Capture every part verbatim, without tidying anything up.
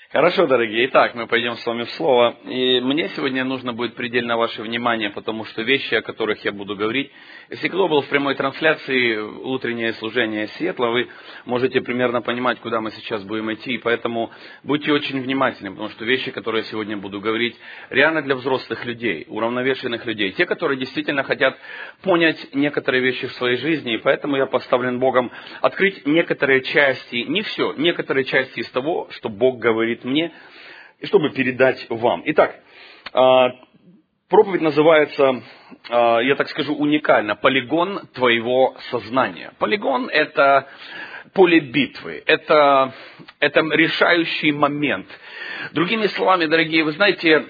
Хорошо, дорогие. Итак, мы пойдем с вами в Слово. И мне сегодня нужно будет предельно ваше внимание, потому что вещи, о которых я буду говорить, если кто был в прямой трансляции утреннее служение Сиэтла, вы можете примерно понимать, куда мы сейчас будем идти. И поэтому будьте очень внимательны, потому что вещи, которые я сегодня буду говорить, реально для взрослых людей, уравновешенных людей. Те, которые действительно хотят понять некоторые вещи в своей жизни. И поэтому я поставлен Богом открыть некоторые части, не все, некоторые части из того, что Бог говорит мне, и чтобы передать вам. Итак, проповедь называется, я так скажу, уникально, «Полигон твоего сознания». Полигон – это поле битвы, это, это решающий момент. Другими словами, дорогие, вы знаете,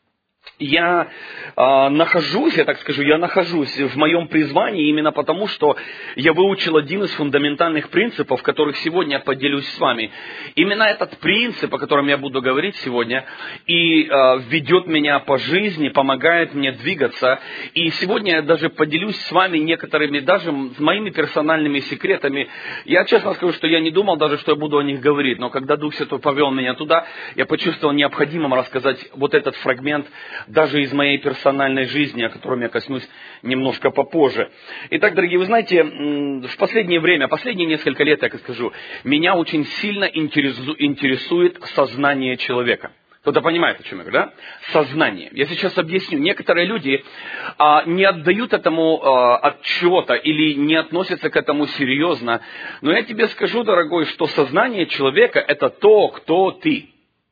я э, нахожусь, я так скажу, я нахожусь в моем призвании именно потому, что я выучил один из фундаментальных принципов, которых сегодня я поделюсь с вами. Именно этот принцип, о котором я буду говорить сегодня, и э, ведет меня по жизни, помогает мне двигаться. И сегодня я даже поделюсь с вами некоторыми, даже моими персональными секретами. Я честно скажу, что я не думал даже, что я буду о них говорить, но когда Дух Святой повел меня туда, я почувствовал необходимым рассказать вот этот фрагмент, даже из моей персональной жизни, о котором я коснусь немножко попозже. Итак, дорогие, вы знаете, в последнее время, последние несколько лет, я так скажу, меня очень сильно интересует сознание человека. Кто-то понимает, о чем я говорю, да? Сознание. Я сейчас объясню. Некоторые люди а, не отдают этому а, отчета или не относятся к этому серьезно. Но я тебе скажу, дорогой, что сознание человека – это то, кто ты.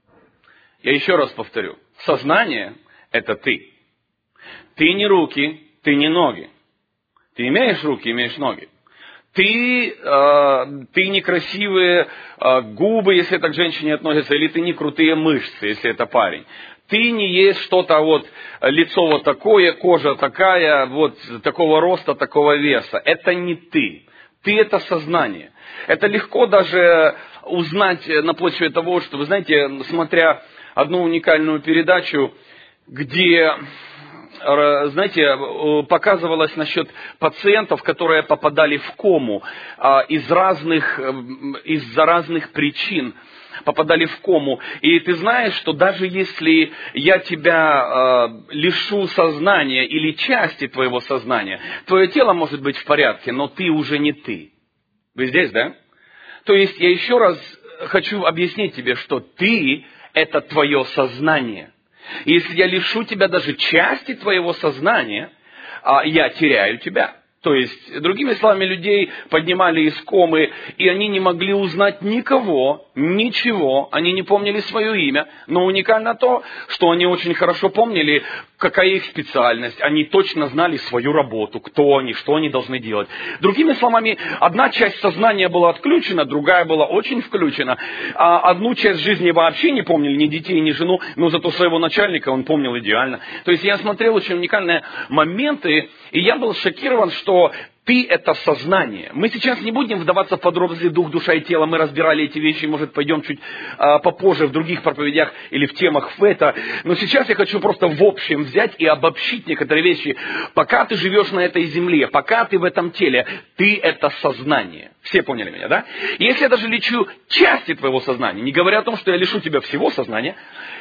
Я еще раз повторю. Сознание – это ты. Ты не руки, ты не ноги. Ты имеешь руки, имеешь ноги. Ты, э, ты не красивые э, губы, если это к женщине относится, или ты не крутые мышцы, если это парень. Ты не есть что-то вот, лицо вот такое, кожа такая, вот такого роста, такого веса. Это не ты. Ты это сознание. Это легко даже узнать на почве того, что, вы знаете, смотря одну уникальную передачу, где, знаете, показывалось насчет пациентов, которые попадали в кому из разных, из-за разных причин. Попадали в кому. И ты знаешь, что даже если я тебя э, лишу сознания или части твоего сознания, твое тело может быть в порядке, но ты уже не ты. Вы здесь, да? То есть я еще раз хочу объяснить тебе, что ты – это твое сознание. И если я лишу тебя даже части твоего сознания, я теряю тебя. То есть, другими словами, людей поднимали из комы, и они не могли узнать никого, ничего, они не помнили свое имя. Но уникально то, что они очень хорошо помнили, какая их специальность, они точно знали свою работу, кто они, что они должны делать. Другими словами, одна часть сознания была отключена, другая была очень включена, а одну часть жизни вообще не помнили, ни детей, ни жену, но зато своего начальника он помнил идеально. То есть, я смотрел очень уникальные моменты, и я был шокирован, что что ты – это сознание. Мы сейчас не будем вдаваться в подробности дух, душа и тело. Мы разбирали эти вещи, может, пойдем чуть а, попозже в других проповедях или в темах в это. Но сейчас я хочу просто в общем взять и обобщить некоторые вещи. Пока ты живешь на этой земле, пока ты в этом теле, ты – это сознание. Все поняли меня, да? И если я даже лечу части твоего сознания, не говоря о том, что я лишу тебя всего сознания,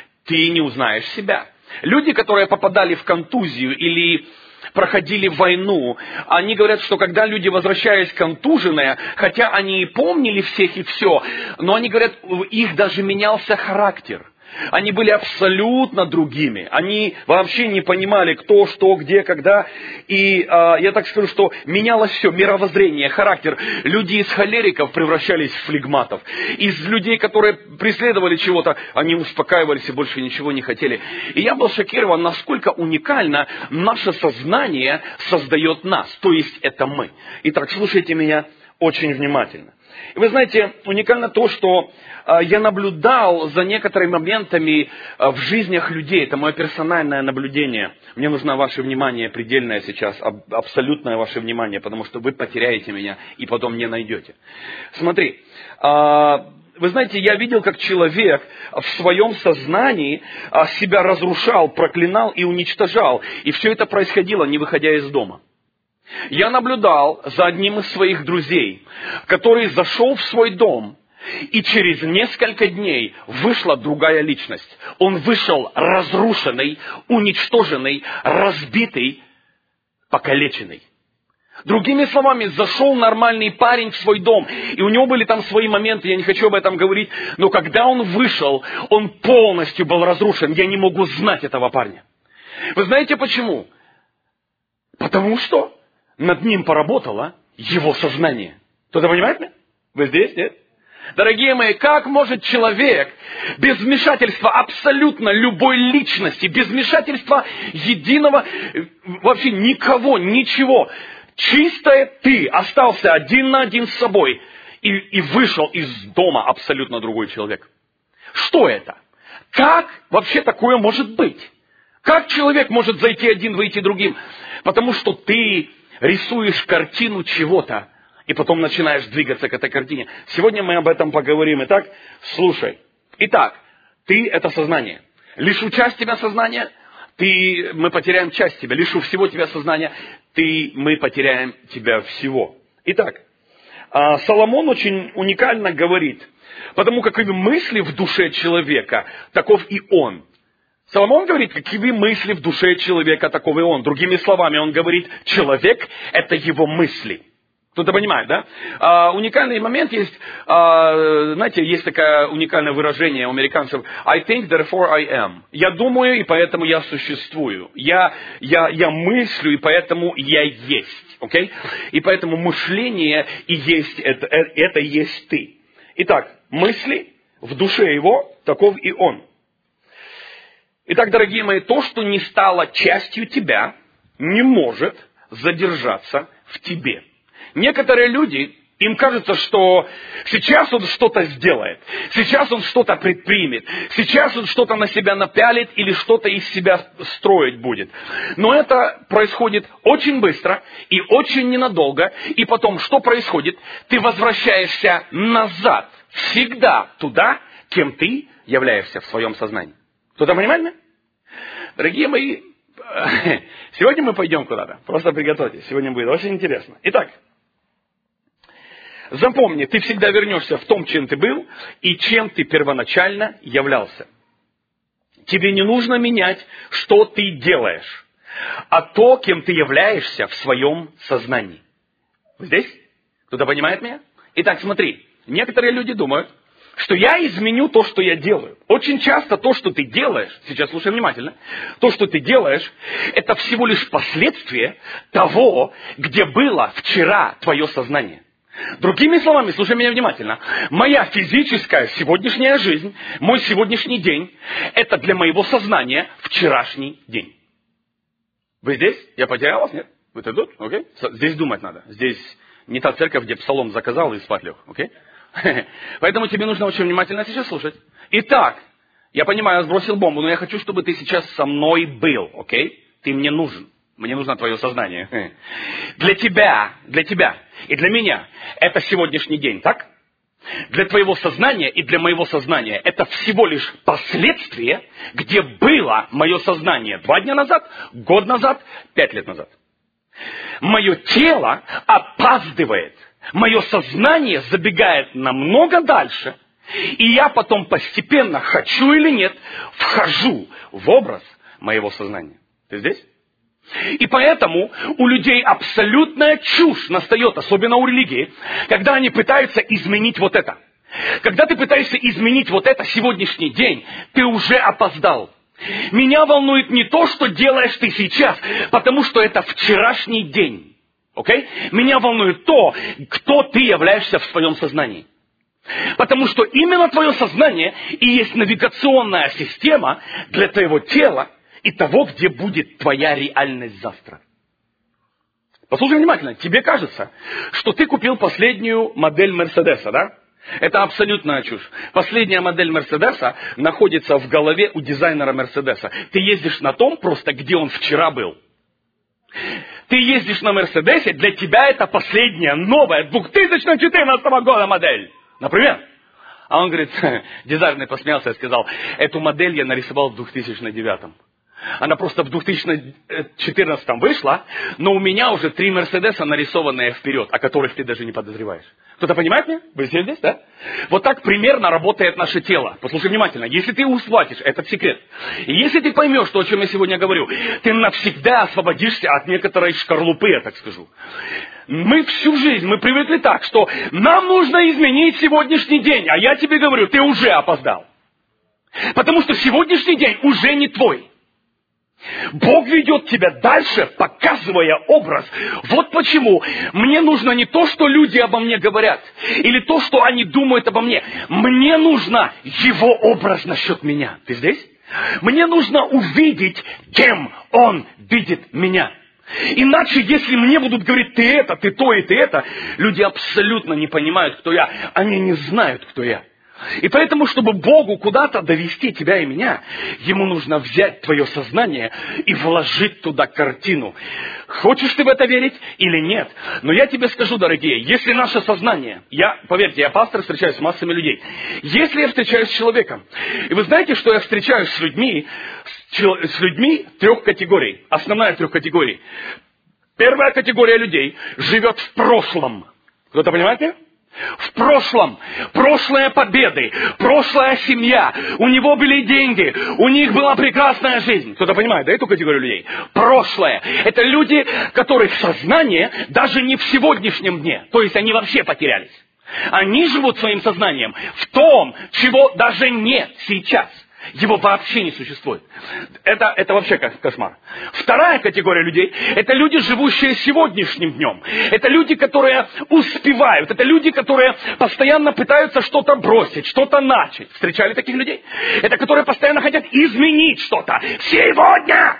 ты не узнаешь себя. Люди, которые попадали в контузию или проходили войну, они говорят, что когда люди, возвращаясь контуженные, хотя они и помнили всех и все, но они говорят, у их даже менялся характер. Они были абсолютно другими. Они вообще не понимали, кто, что, где, когда. И э, я так скажу, что менялось все. Мировоззрение, характер. Люди из холериков превращались в флегматов. Из людей, которые преследовали чего-то, они успокаивались и больше ничего не хотели. И я был шокирован, насколько уникально наше сознание создает нас. То есть это мы. Итак, слушайте меня очень внимательно. И вы знаете, уникально то, что э, я наблюдал за некоторыми моментами э, в жизнях людей. Это мое персональное наблюдение. Мне нужно ваше внимание предельное сейчас, аб- абсолютное ваше внимание, потому что вы потеряете меня и потом не найдете. Смотри, э, вы знаете, я видел, как человек в своем сознании э, себя разрушал, проклинал и уничтожал. И все это происходило, не выходя из дома. Я наблюдал за одним из своих друзей, который зашел в свой дом И через несколько дней вышла другая личность. Он вышел разрушенный, уничтоженный, разбитый, покалеченный. Другими словами, зашел нормальный парень в свой дом, и у него были там свои моменты, я не хочу об этом говорить, но когда он вышел, он полностью был разрушен. Я не могу знать этого парня. Вы знаете почему? Потому что над ним поработало его сознание. Кто-то понимает меня? Вы здесь, нет? Дорогие мои, как может человек без вмешательства абсолютно любой личности, без вмешательства единого, вообще никого, ничего, чистое ты остался один на один с собой и, и вышел из дома абсолютно другой человек? Что это? Как вообще такое может быть? Как человек может зайти один, выйти другим? Потому что ты рисуешь картину чего-то, и потом начинаешь двигаться к этой картине. Сегодня мы об этом поговорим. Итак, слушай. Итак, ты – это сознание. Лишу часть тебя сознания, ты, мы потеряем часть тебя. Лишу всего тебя сознания, ты, мы потеряем тебя всего. Итак, Соломон очень уникально говорит, потому как мысли в душе человека, таков и он. Соломон говорит, какие мысли в душе человека, таков и он. Другими словами, он говорит, человек – это его мысли. Кто-то понимает, да? А, уникальный момент есть, а, знаете, есть такое уникальное выражение у американцев. I think, therefore I am. Я думаю, и поэтому я существую. Я, я, я мыслю, и поэтому я есть. Okay? И поэтому мышление и есть, это, это и есть ты. Итак, мысли в душе его, таков и он. Итак, дорогие мои, то, что не стало частью тебя, не может задержаться в тебе. Некоторые люди, им кажется, что сейчас он что-то сделает, сейчас он что-то предпримет, сейчас он что-то на себя напялит или что-то из себя строить будет. Но это происходит очень быстро и очень ненадолго. И потом, что происходит? Ты возвращаешься назад, всегда туда, кем ты являешься в своем сознании. Кто-то понимает меня? Дорогие мои, сегодня мы пойдем куда-то. Просто приготовьтесь, сегодня будет очень интересно. Итак. Запомни, ты всегда вернешься в том, чем ты был и чем ты первоначально являлся. Тебе не нужно менять, что ты делаешь, а то, кем ты являешься в своем сознании. Вы здесь? Кто-то понимает меня? Итак, смотри, некоторые люди думают, что я изменю то, что я делаю. Очень часто то, что ты делаешь, сейчас слушай внимательно, то, что ты делаешь, это всего лишь последствие того, где было вчера твое сознание. Другими словами, слушай меня внимательно, моя физическая сегодняшняя жизнь, мой сегодняшний день, это для моего сознания вчерашний день. Вы здесь? Я потерял вас? Нет? Вы тут? Окей? Здесь думать надо. Здесь не та церковь, где псалом заказал и спать лег. Окей? Поэтому тебе нужно очень внимательно сейчас слушать. Итак, я понимаю, я сбросил бомбу, но я хочу, чтобы ты сейчас со мной был. Окей? Ты мне нужен. Мне нужно твое сознание. Для тебя, для тебя и для меня это сегодняшний день, так? Для твоего сознания и для моего сознания это всего лишь последствие, где было мое сознание два дня назад, год назад, пять лет назад. Мое тело опаздывает, мое сознание забегает намного дальше, и я потом постепенно, хочу или нет, вхожу в образ моего сознания. Ты здесь? И поэтому у людей абсолютная чушь настает, особенно у религии, когда они пытаются изменить вот это. Когда ты пытаешься изменить вот это сегодняшний день, ты уже опоздал. Меня волнует не то, что делаешь ты сейчас, потому что это вчерашний день. Okay? Меня волнует то, кто ты являешься в своем сознании. Потому что именно твое сознание и есть навигационная система для твоего тела, и того, где будет твоя реальность завтра. Послушай внимательно. Тебе кажется, что ты купил последнюю модель Мерседеса, да? Это абсолютная чушь. Последняя модель Мерседеса находится в голове у дизайнера Мерседеса. Ты ездишь на том просто, где он вчера был. Ты ездишь на Мерседесе, для тебя это последняя, новая, две тысячи четырнадцатого года модель. Например. А он говорит, дизайнер посмеялся и сказал, эту модель я нарисовал в две тысячи девятом. Она просто в две тысячи четырнадцатом вышла, но у меня уже три Мерседеса, нарисованные вперед, о которых ты даже не подозреваешь. Кто-то понимает меня? Вы все здесь, да? Вот так примерно работает наше тело. Послушай внимательно. Если ты усплатишь этот секрет, и если ты поймешь то, о чем я сегодня говорю, ты навсегда освободишься от некоторой шкарлупы, я так скажу. Мы всю жизнь, мы привыкли так, что нам нужно изменить сегодняшний день, а я тебе говорю, ты уже опоздал. Потому что сегодняшний день уже не твой. Бог ведет тебя дальше, показывая образ. Вот почему мне нужно не то, что люди обо мне говорят, или то, что они думают обо мне. Мне нужно Его образ насчет меня. Ты здесь? Мне нужно увидеть, кем Он видит меня. Иначе, если мне будут говорить, ты это, ты то и ты это, люди абсолютно не понимают, кто я. Они не знают, кто я. И поэтому, чтобы Богу куда-то довести тебя и меня, Ему нужно взять твое сознание и вложить туда картину. Хочешь ты в это верить или нет? Но я тебе скажу, дорогие, если наше сознание, я, поверьте, я пастор, встречаюсь с массами людей. Если я встречаюсь с человеком, и вы знаете, что я встречаюсь с людьми, с людьми трех категорий, основная трех категорий. Первая категория людей живет в прошлом. Кто-то понимает меня? В прошлом, прошлые победы, прошлая семья, у него были деньги, у них была прекрасная жизнь. Кто-то понимает, да, эту категорию людей? Прошлое. Это люди, которых сознание даже не в сегодняшнем дне. То есть они вообще потерялись. Они живут своим сознанием в том, чего даже нет сейчас. Его вообще не существует. Это, это вообще кошмар. Вторая категория людей – это люди, живущие сегодняшним днем. Это люди, которые успевают. Это люди, которые постоянно пытаются что-то бросить, что-то начать. Встречали таких людей? Это которые постоянно хотят изменить что-то. Сегодня!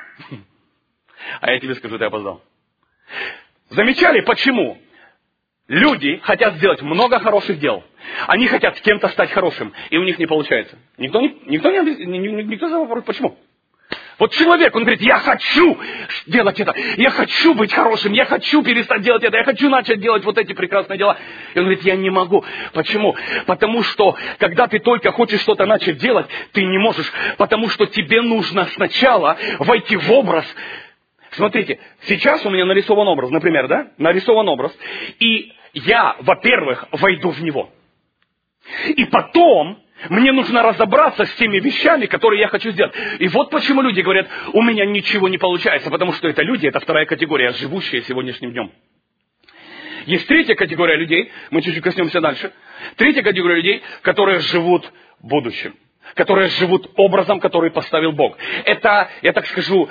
А я тебе скажу, ты опоздал. Замечали, почему? Люди хотят сделать много хороших дел. Они хотят с кем-то стать хорошим, и у них не получается. Никто не, никто не, никто не задает вопрос, почему? Вот человек, он говорит, я хочу делать это, я хочу быть хорошим, я хочу перестать делать это, я хочу начать делать вот эти прекрасные дела. И он говорит, я не могу. Почему? Потому что, когда ты только хочешь что-то начать делать, ты не можешь, потому что тебе нужно сначала войти в образ. Смотрите, сейчас у меня нарисован образ, например, да? Нарисован образ. И я, во-первых, войду в него. И потом мне нужно разобраться с теми вещами, которые я хочу сделать. И вот почему люди говорят, у меня ничего не получается. Потому что это люди, это вторая категория, живущие сегодняшним днем. Есть третья категория людей, мы чуть-чуть коснемся дальше. Третья категория людей, которые живут будущим. Которые живут образом, который поставил Бог. Это, я так скажу...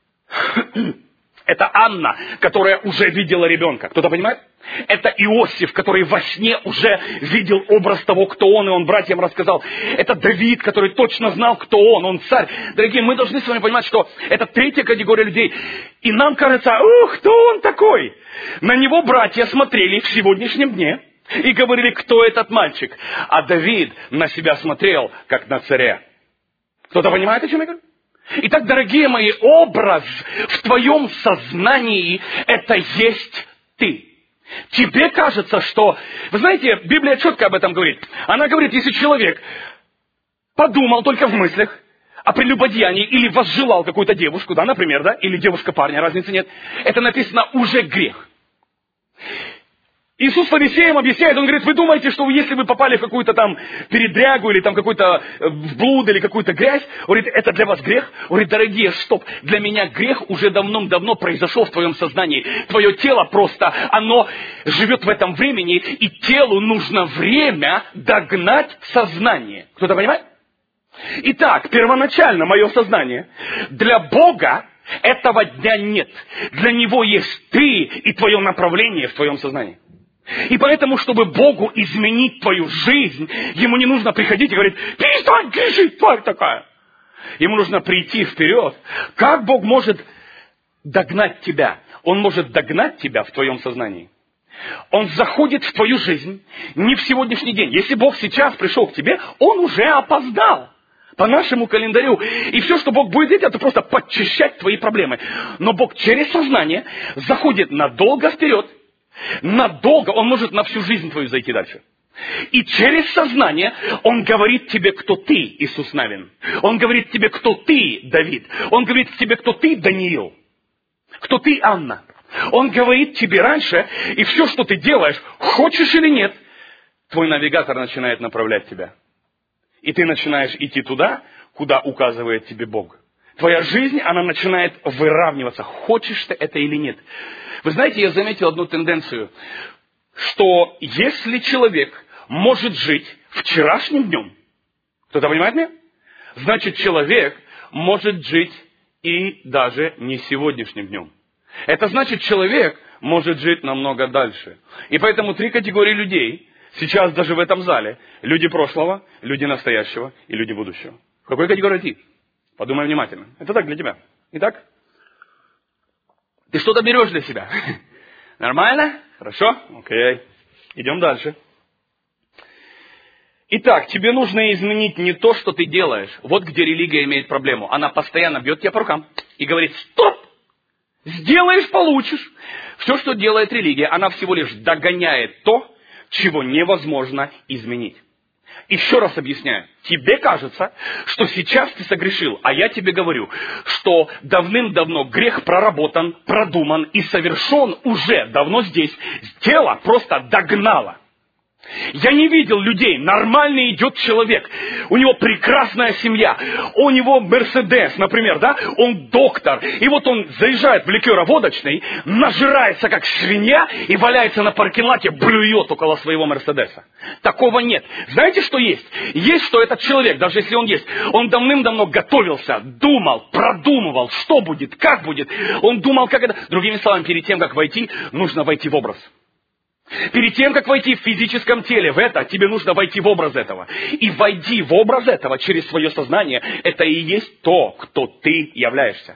Это Анна, которая уже видела ребенка. Кто-то понимает? Это Иосиф, который во сне уже видел образ того, кто он, и он братьям рассказал. Это Давид, который точно знал, кто он, он царь. Дорогие, мы должны с вами понимать, что это третья категория людей. И нам кажется, ух, кто он такой? На него братья смотрели в сегодняшнем дне и говорили, кто этот мальчик. А Давид на себя смотрел, как на царя. Кто-то понимает, о чем я говорю? Итак, дорогие мои, образ в твоем сознании – это есть ты. Тебе кажется, что... Вы знаете, Библия четко об этом говорит. Она говорит, если человек подумал только в мыслях о прелюбодеянии или возжелал какую-то девушку, да, например, да, или девушка-парня, разницы нет, это написано уже грех. Иисус фарисеям объясняет, он говорит, вы думаете, что если вы попали в какую-то там передрягу, или там какой-то в блуд, или какую-то грязь, он говорит, это для вас грех? Он говорит, дорогие, стоп, для меня грех уже давным-давно произошел в твоем сознании. Твое тело просто, оно живет в этом времени, и телу нужно время догнать сознание. Кто-то понимает? Итак, первоначально мое сознание для Бога этого дня нет. Для Него есть ты и твое направление в твоем сознании. И поэтому, чтобы Богу изменить твою жизнь, Ему не нужно приходить и говорить, перестань грешить, тварь такая. Ему нужно прийти вперед. Как Бог может догнать тебя? Он может догнать тебя в твоем сознании. Он заходит в твою жизнь не в сегодняшний день. Если Бог сейчас пришел к тебе, Он уже опоздал. По нашему календарю. И все, что Бог будет делать, это просто подчищать твои проблемы. Но Бог через сознание заходит надолго вперед. Надолго. Он может на всю жизнь твою зайти дальше. И через сознание Он говорит тебе, кто ты, Иисус Навин. Он говорит тебе, кто ты, Давид. Он говорит тебе, кто ты, Даниил. Кто ты, Анна. Он говорит тебе раньше, и все, что ты делаешь, хочешь или нет, твой навигатор начинает направлять тебя. И ты начинаешь идти туда, куда указывает тебе Бог. Твоя жизнь, она начинает выравниваться, хочешь ты это или нет. Вы знаете, я заметил одну тенденцию, что если человек может жить вчерашним днем, кто-то понимает меня? Значит, человек может жить и даже не сегодняшним днем. Это значит, человек может жить намного дальше. И поэтому три категории людей сейчас даже в этом зале. Люди прошлого, люди настоящего и люди будущего. В какой категории ты? Подумай внимательно. Это так для тебя. Итак, ты что-то берешь для себя. Нормально? Хорошо? Окей. Идем дальше. Итак, тебе нужно изменить не то, что ты делаешь. Вот где религия имеет проблему. Она постоянно бьет тебя по рукам и говорит: стоп! Сделаешь, получишь. Все, что делает религия, она всего лишь догоняет то, чего невозможно изменить. Еще раз объясняю. Тебе кажется, что сейчас ты согрешил, а я тебе говорю, что давным-давно грех проработан, продуман и совершен уже давно здесь. Тело просто догнало. Я не видел людей, нормальный идет человек, у него прекрасная семья, у него Мерседес, например, да, он доктор, и вот он заезжает в ликероводочный, нажирается как свинья и валяется на паркинлате, блюет около своего Мерседеса. Такого нет. Знаете, что есть? Есть, что этот человек, даже если он есть, он давным-давно готовился, думал, продумывал, что будет, как будет, он думал, как это. Другими словами, перед тем, как войти, нужно войти в образ. Перед тем, как войти в физическом теле в это, тебе нужно войти в образ этого. И войди в образ этого через свое сознание, это и есть то, кто ты являешься.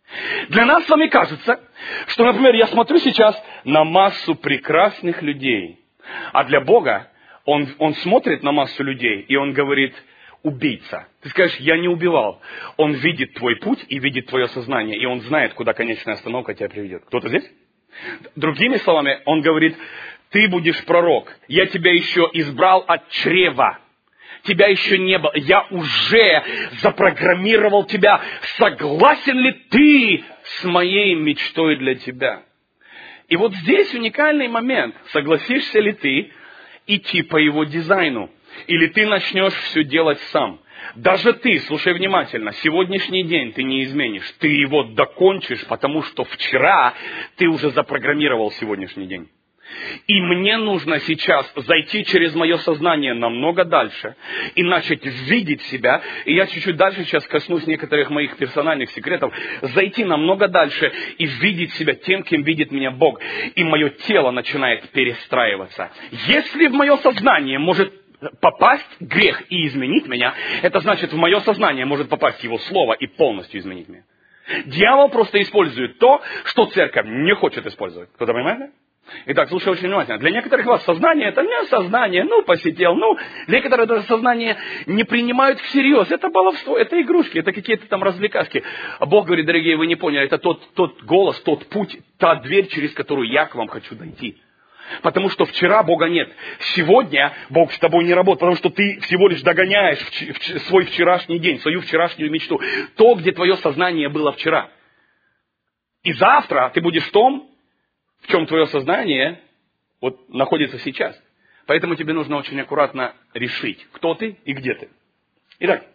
Для нас с вами кажется, что, например, я смотрю сейчас на массу прекрасных людей, а для Бога Он, он смотрит на массу людей, и Он говорит: убийца. Ты скажешь: я не убивал. Он видит твой путь и видит твое сознание, и Он знает, куда конечная остановка тебя приведет. Кто-то здесь? Другими словами, Он говорит: ты будешь пророк. Я тебя еще избрал от чрева. Тебя еще не было. Я уже запрограммировал тебя. Согласен ли ты с моей мечтой для тебя? И вот здесь уникальный момент. Согласишься ли ты идти по его дизайну? Или ты начнешь все делать сам? Даже ты, слушай внимательно, сегодняшний день ты не изменишь. Ты его докончишь, потому что вчера ты уже запрограммировал сегодняшний день. И мне нужно сейчас зайти через мое сознание намного дальше и начать видеть себя. И я чуть-чуть дальше сейчас коснусь некоторых моих персональных секретов. Зайти намного дальше и видеть себя тем, кем видит меня Бог. И мое тело начинает перестраиваться. Если в мое сознание может попасть грех и изменить меня, это значит, в мое сознание может попасть его слово и полностью изменить меня. Дьявол просто использует то, что церковь не хочет использовать. Кто-то понимает? Итак, слушай очень внимательно. Для некоторых вас сознание — это не сознание, ну, посетил, ну, некоторые даже сознание не принимают всерьез. Это баловство, это игрушки, это какие-то там развлекашки. А Бог говорит: дорогие, вы не поняли, это тот, тот голос, тот путь, та дверь, через которую я к вам хочу дойти. Потому что вчера Бога нет. Сегодня Бог с тобой не работает, потому что ты всего лишь догоняешь в, в, свой вчерашний день, свою вчерашнюю мечту. То, где твое сознание было вчера. И завтра ты будешь в том, в чем твое сознание вот находится сейчас. Поэтому тебе нужно очень аккуратно решить, кто ты и где ты. Итак,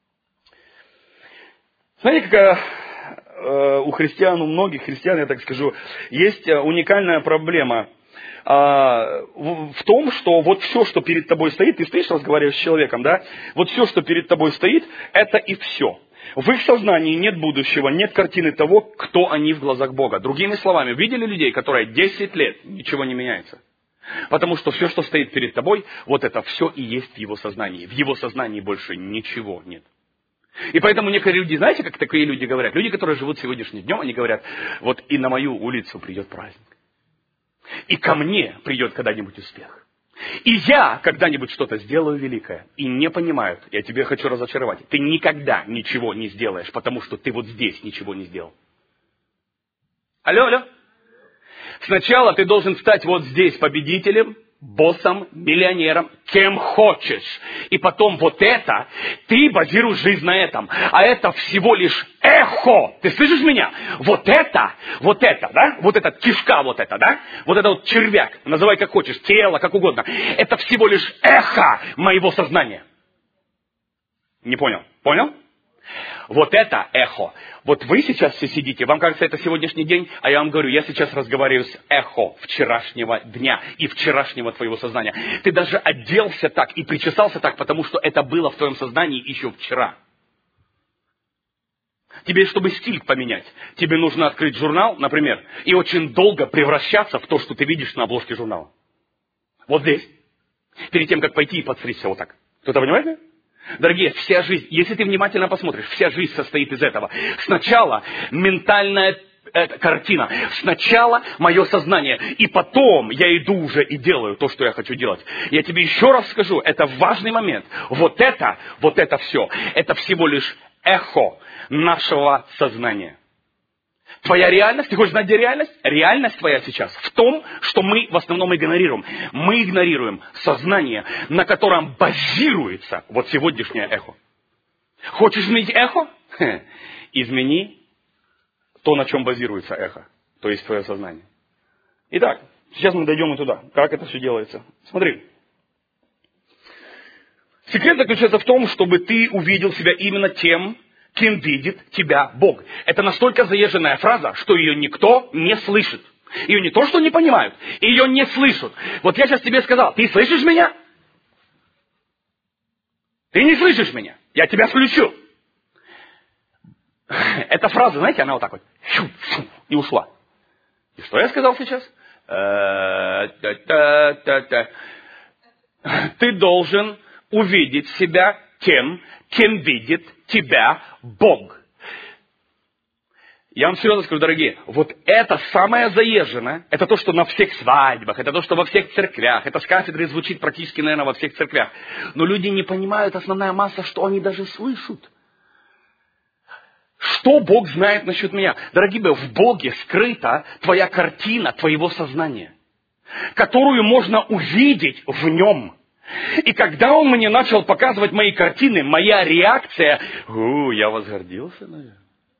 знаете, какая э, у христиан, у многих христиан, я так скажу, есть уникальная проблема э, в, в том, что вот все, что перед тобой стоит, ты стоишь, разговариваешь с человеком, да, вот все, что перед тобой стоит, это и все. В их сознании нет будущего, нет картины того, кто они в глазах Бога. Другими словами, видели людей, которые десять лет ничего не меняется? Потому что все, что стоит перед тобой, вот это все и есть в его сознании. В его сознании больше ничего нет. И поэтому некоторые люди, знаете, как такие люди говорят? Люди, которые живут сегодняшним днем, они говорят: вот и на мою улицу придет праздник. И ко мне придет когда-нибудь успех. И я когда-нибудь что-то сделаю великое. И не понимают, я тебе хочу разочаровать. Ты никогда ничего не сделаешь, потому что ты вот здесь ничего не сделал. Алло, алло. Сначала ты должен стать вот здесь победителем, боссом, миллионером, кем хочешь. И потом вот это, ты базируешь жизнь на этом. А это всего лишь эхо. Ты слышишь меня? Вот это, вот это, да? Вот эта кишка вот это, да? Вот это вот червяк, называй как хочешь, тело, как угодно. Это всего лишь эхо моего сознания. Не понял? Понял? Вот это эхо. Вот вы сейчас все сидите, вам кажется, это сегодняшний день, а я вам говорю, я сейчас разговариваю с эхо вчерашнего дня и вчерашнего твоего сознания. Ты даже оделся так и причесался так, потому что это было в твоем сознании еще вчера. Тебе, чтобы стиль поменять, тебе нужно открыть журнал, например, и очень долго превращаться в то, что ты видишь на обложке журнала. Вот здесь. Перед тем, как пойти и подстричься вот так. Кто-то понимает? Дорогие, вся жизнь, если ты внимательно посмотришь, вся жизнь состоит из этого. Сначала ментальная э, картина, сначала мое сознание, и потом я иду уже и делаю то, что я хочу делать. Я тебе еще раз скажу, это важный момент. Вот это, вот это все, это всего лишь эхо нашего сознания. Твоя реальность, ты хочешь знать, где реальность? Реальность твоя сейчас в том, что мы в основном игнорируем. Мы игнорируем сознание, на котором базируется вот сегодняшнее эхо. Хочешь изменить эхо? Хе. Измени то, на чем базируется эхо, то есть твое сознание. Итак, сейчас мы дойдем и туда. Как это все делается? Смотри. Секрет заключается в том, чтобы ты увидел себя именно тем, кем видит тебя Бог. Это настолько заезженная фраза, что ее никто не слышит. Ее не то, что не понимают, ее не слышат. Вот я сейчас тебе сказал, ты слышишь меня? Ты не слышишь меня? Я тебя включу. Эта фраза, знаете, она вот так вот. И ушла. И что я сказал сейчас? Ты должен увидеть себя тем, кем видит тебя Бог. Я вам серьезно скажу, дорогие, вот это самое заезженное, это то, что на всех свадьбах, это то, что во всех церквях, это с кафедры звучит практически, наверное, во всех церквях. Но люди не понимают, основная масса, что они даже слышат. Что Бог знает насчет меня? Дорогие мои, в Боге скрыта твоя картина твоего сознания, которую можно увидеть в нем. И когда он мне начал показывать мои картины, моя реакция, у, я возгордился, наверное.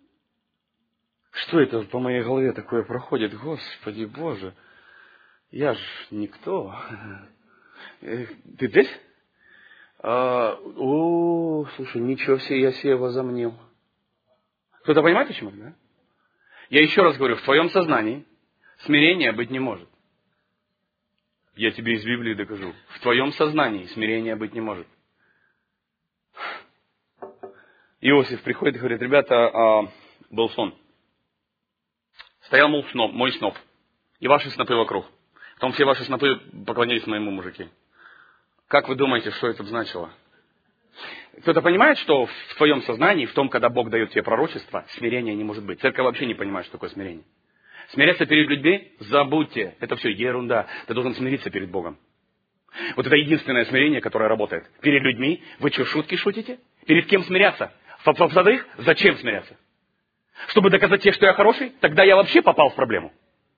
Что это по моей голове такое проходит? Господи Боже, я ж никто. Ты здесь? А, о, слушай, ничего себе, я себе возомнил. Кто-то понимает, почему? Да? Я еще раз говорю, в твоем сознании смирения быть не может. Я тебе из Библии докажу. В твоем сознании смирения быть не может. Иосиф приходит и говорит, ребята, а, был сон. Стоял, мол, сноп, мой сноп. И ваши снопы вокруг. Потом все ваши снопы поклонились моему мужике. Как вы думаете, что это значило? Кто-то понимает, что в твоем сознании, в том, когда Бог дает тебе пророчество, смирения не может быть. Церковь вообще не понимает, что такое смирение. Смиряться перед людьми? Забудьте. Это все ерунда. Ты должен смириться перед Богом. Вот это единственное смирение, которое работает. Перед людьми? Вы что, шутки шутите? Перед кем смиряться? В вторых? Зачем смиряться? Чтобы доказать тебе, что я хороший? Тогда я вообще попал в проблему.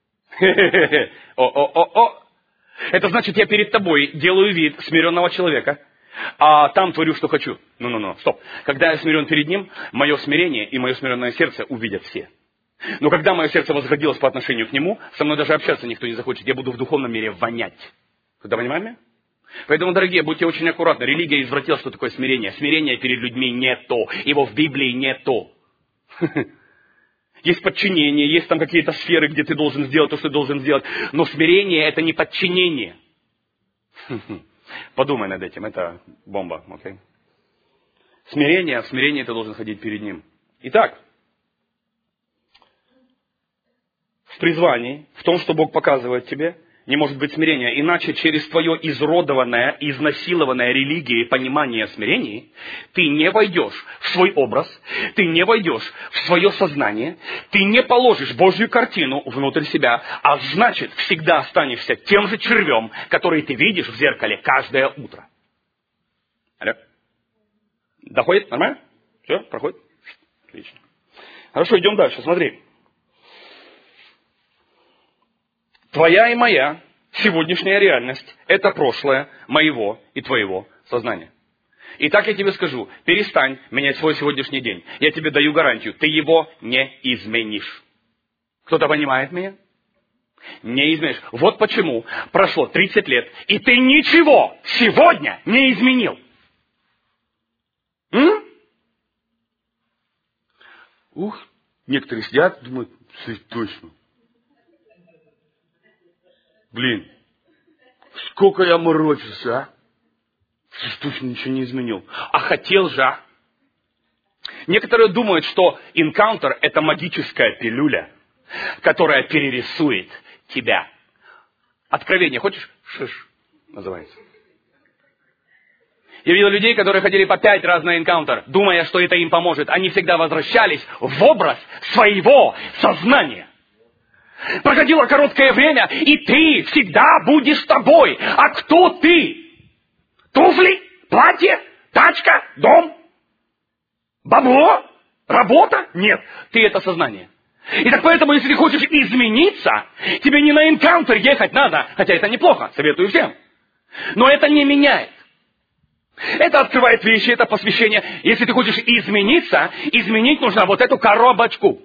О-о-о-о. Это значит, я перед тобой делаю вид смиренного человека, а там творю, что хочу. Ну-ну-ну, стоп. Когда я смирен перед ним, мое смирение и мое смиренное сердце увидят все. Но когда мое сердце возгордилось по отношению к нему, со мной даже общаться никто не захочет. Я буду в духовном мире вонять. Кто понимает меня? Поэтому, дорогие, будьте очень аккуратны. Религия извратила, что такое смирение. Смирение перед людьми не то. Его в Библии не то. Есть подчинение, есть там какие-то сферы, где ты должен сделать то, что ты должен сделать. Но смирение – это не подчинение. Подумай над этим, это бомба. Okay? Смирение, в смирении ты должен ходить перед ним. Итак, в призвании, в том, что Бог показывает тебе, не может быть смирения. Иначе через твое изродованное, изнасилованное религией понимание смирения, ты не войдешь в свой образ, ты не войдешь в свое сознание, ты не положишь Божью картину внутрь себя, а значит, всегда останешься тем же червем, который ты видишь в зеркале каждое утро. Алло? Доходит? Нормально? Все? Проходит? Отлично. Хорошо, идем дальше. Смотри. Твоя и моя сегодняшняя реальность – это прошлое моего и твоего сознания. И так я тебе скажу, перестань менять свой сегодняшний день. Я тебе даю гарантию, ты его не изменишь. Кто-то понимает меня? Не изменишь. Вот почему прошло тридцать лет, и ты ничего сегодня не изменил. М? Ух, некоторые сидят, думают, точно. Блин, сколько я морочился, а? Точно ничего не изменил. А хотел же, а? Некоторые думают, что энкаунтер – это магическая пилюля, которая перерисует тебя. Откровение, хочешь? Шиш, называется. Я видел людей, которые ходили по пять раз на энкаунтер, думая, что это им поможет. Они всегда возвращались в образ своего сознания. Проходило короткое время, и ты всегда будешь тобой. А кто ты? Туфли? Платье? Тачка? Дом? Бабло? Работа? Нет, ты это сознание. И так поэтому, если ты хочешь измениться, тебе не на энкаунтер ехать надо, хотя это неплохо, советую всем. Но это не меняет. Это открывает вещи, это посвящение. Если ты хочешь измениться, изменить нужно вот эту коробочку.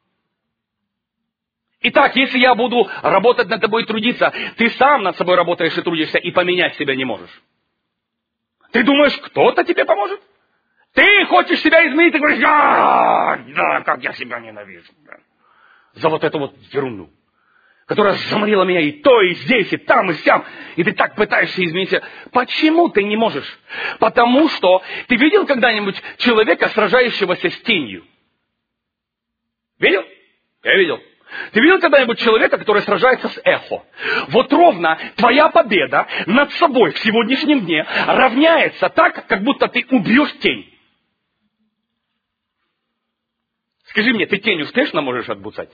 Итак, если я буду работать над тобой и трудиться, ты сам над собой работаешь и трудишься, и поменять себя не можешь. Ты думаешь, кто-то тебе поможет? Ты хочешь себя изменить, ты говоришь, да, да, как я себя ненавижу. Да. За вот эту вот ерунду, которая заморила меня и то, и здесь, и там, и сям. И ты так пытаешься измениться. Почему ты не можешь? Потому что ты видел когда-нибудь человека, сражающегося с тенью? Видел? Я видел. Ты видел когда-нибудь человека, который сражается с эхо? Вот ровно твоя победа над собой в сегодняшнем дне равняется так, как будто ты убьешь тень. Скажи мне, ты тень успешно можешь отбуцать?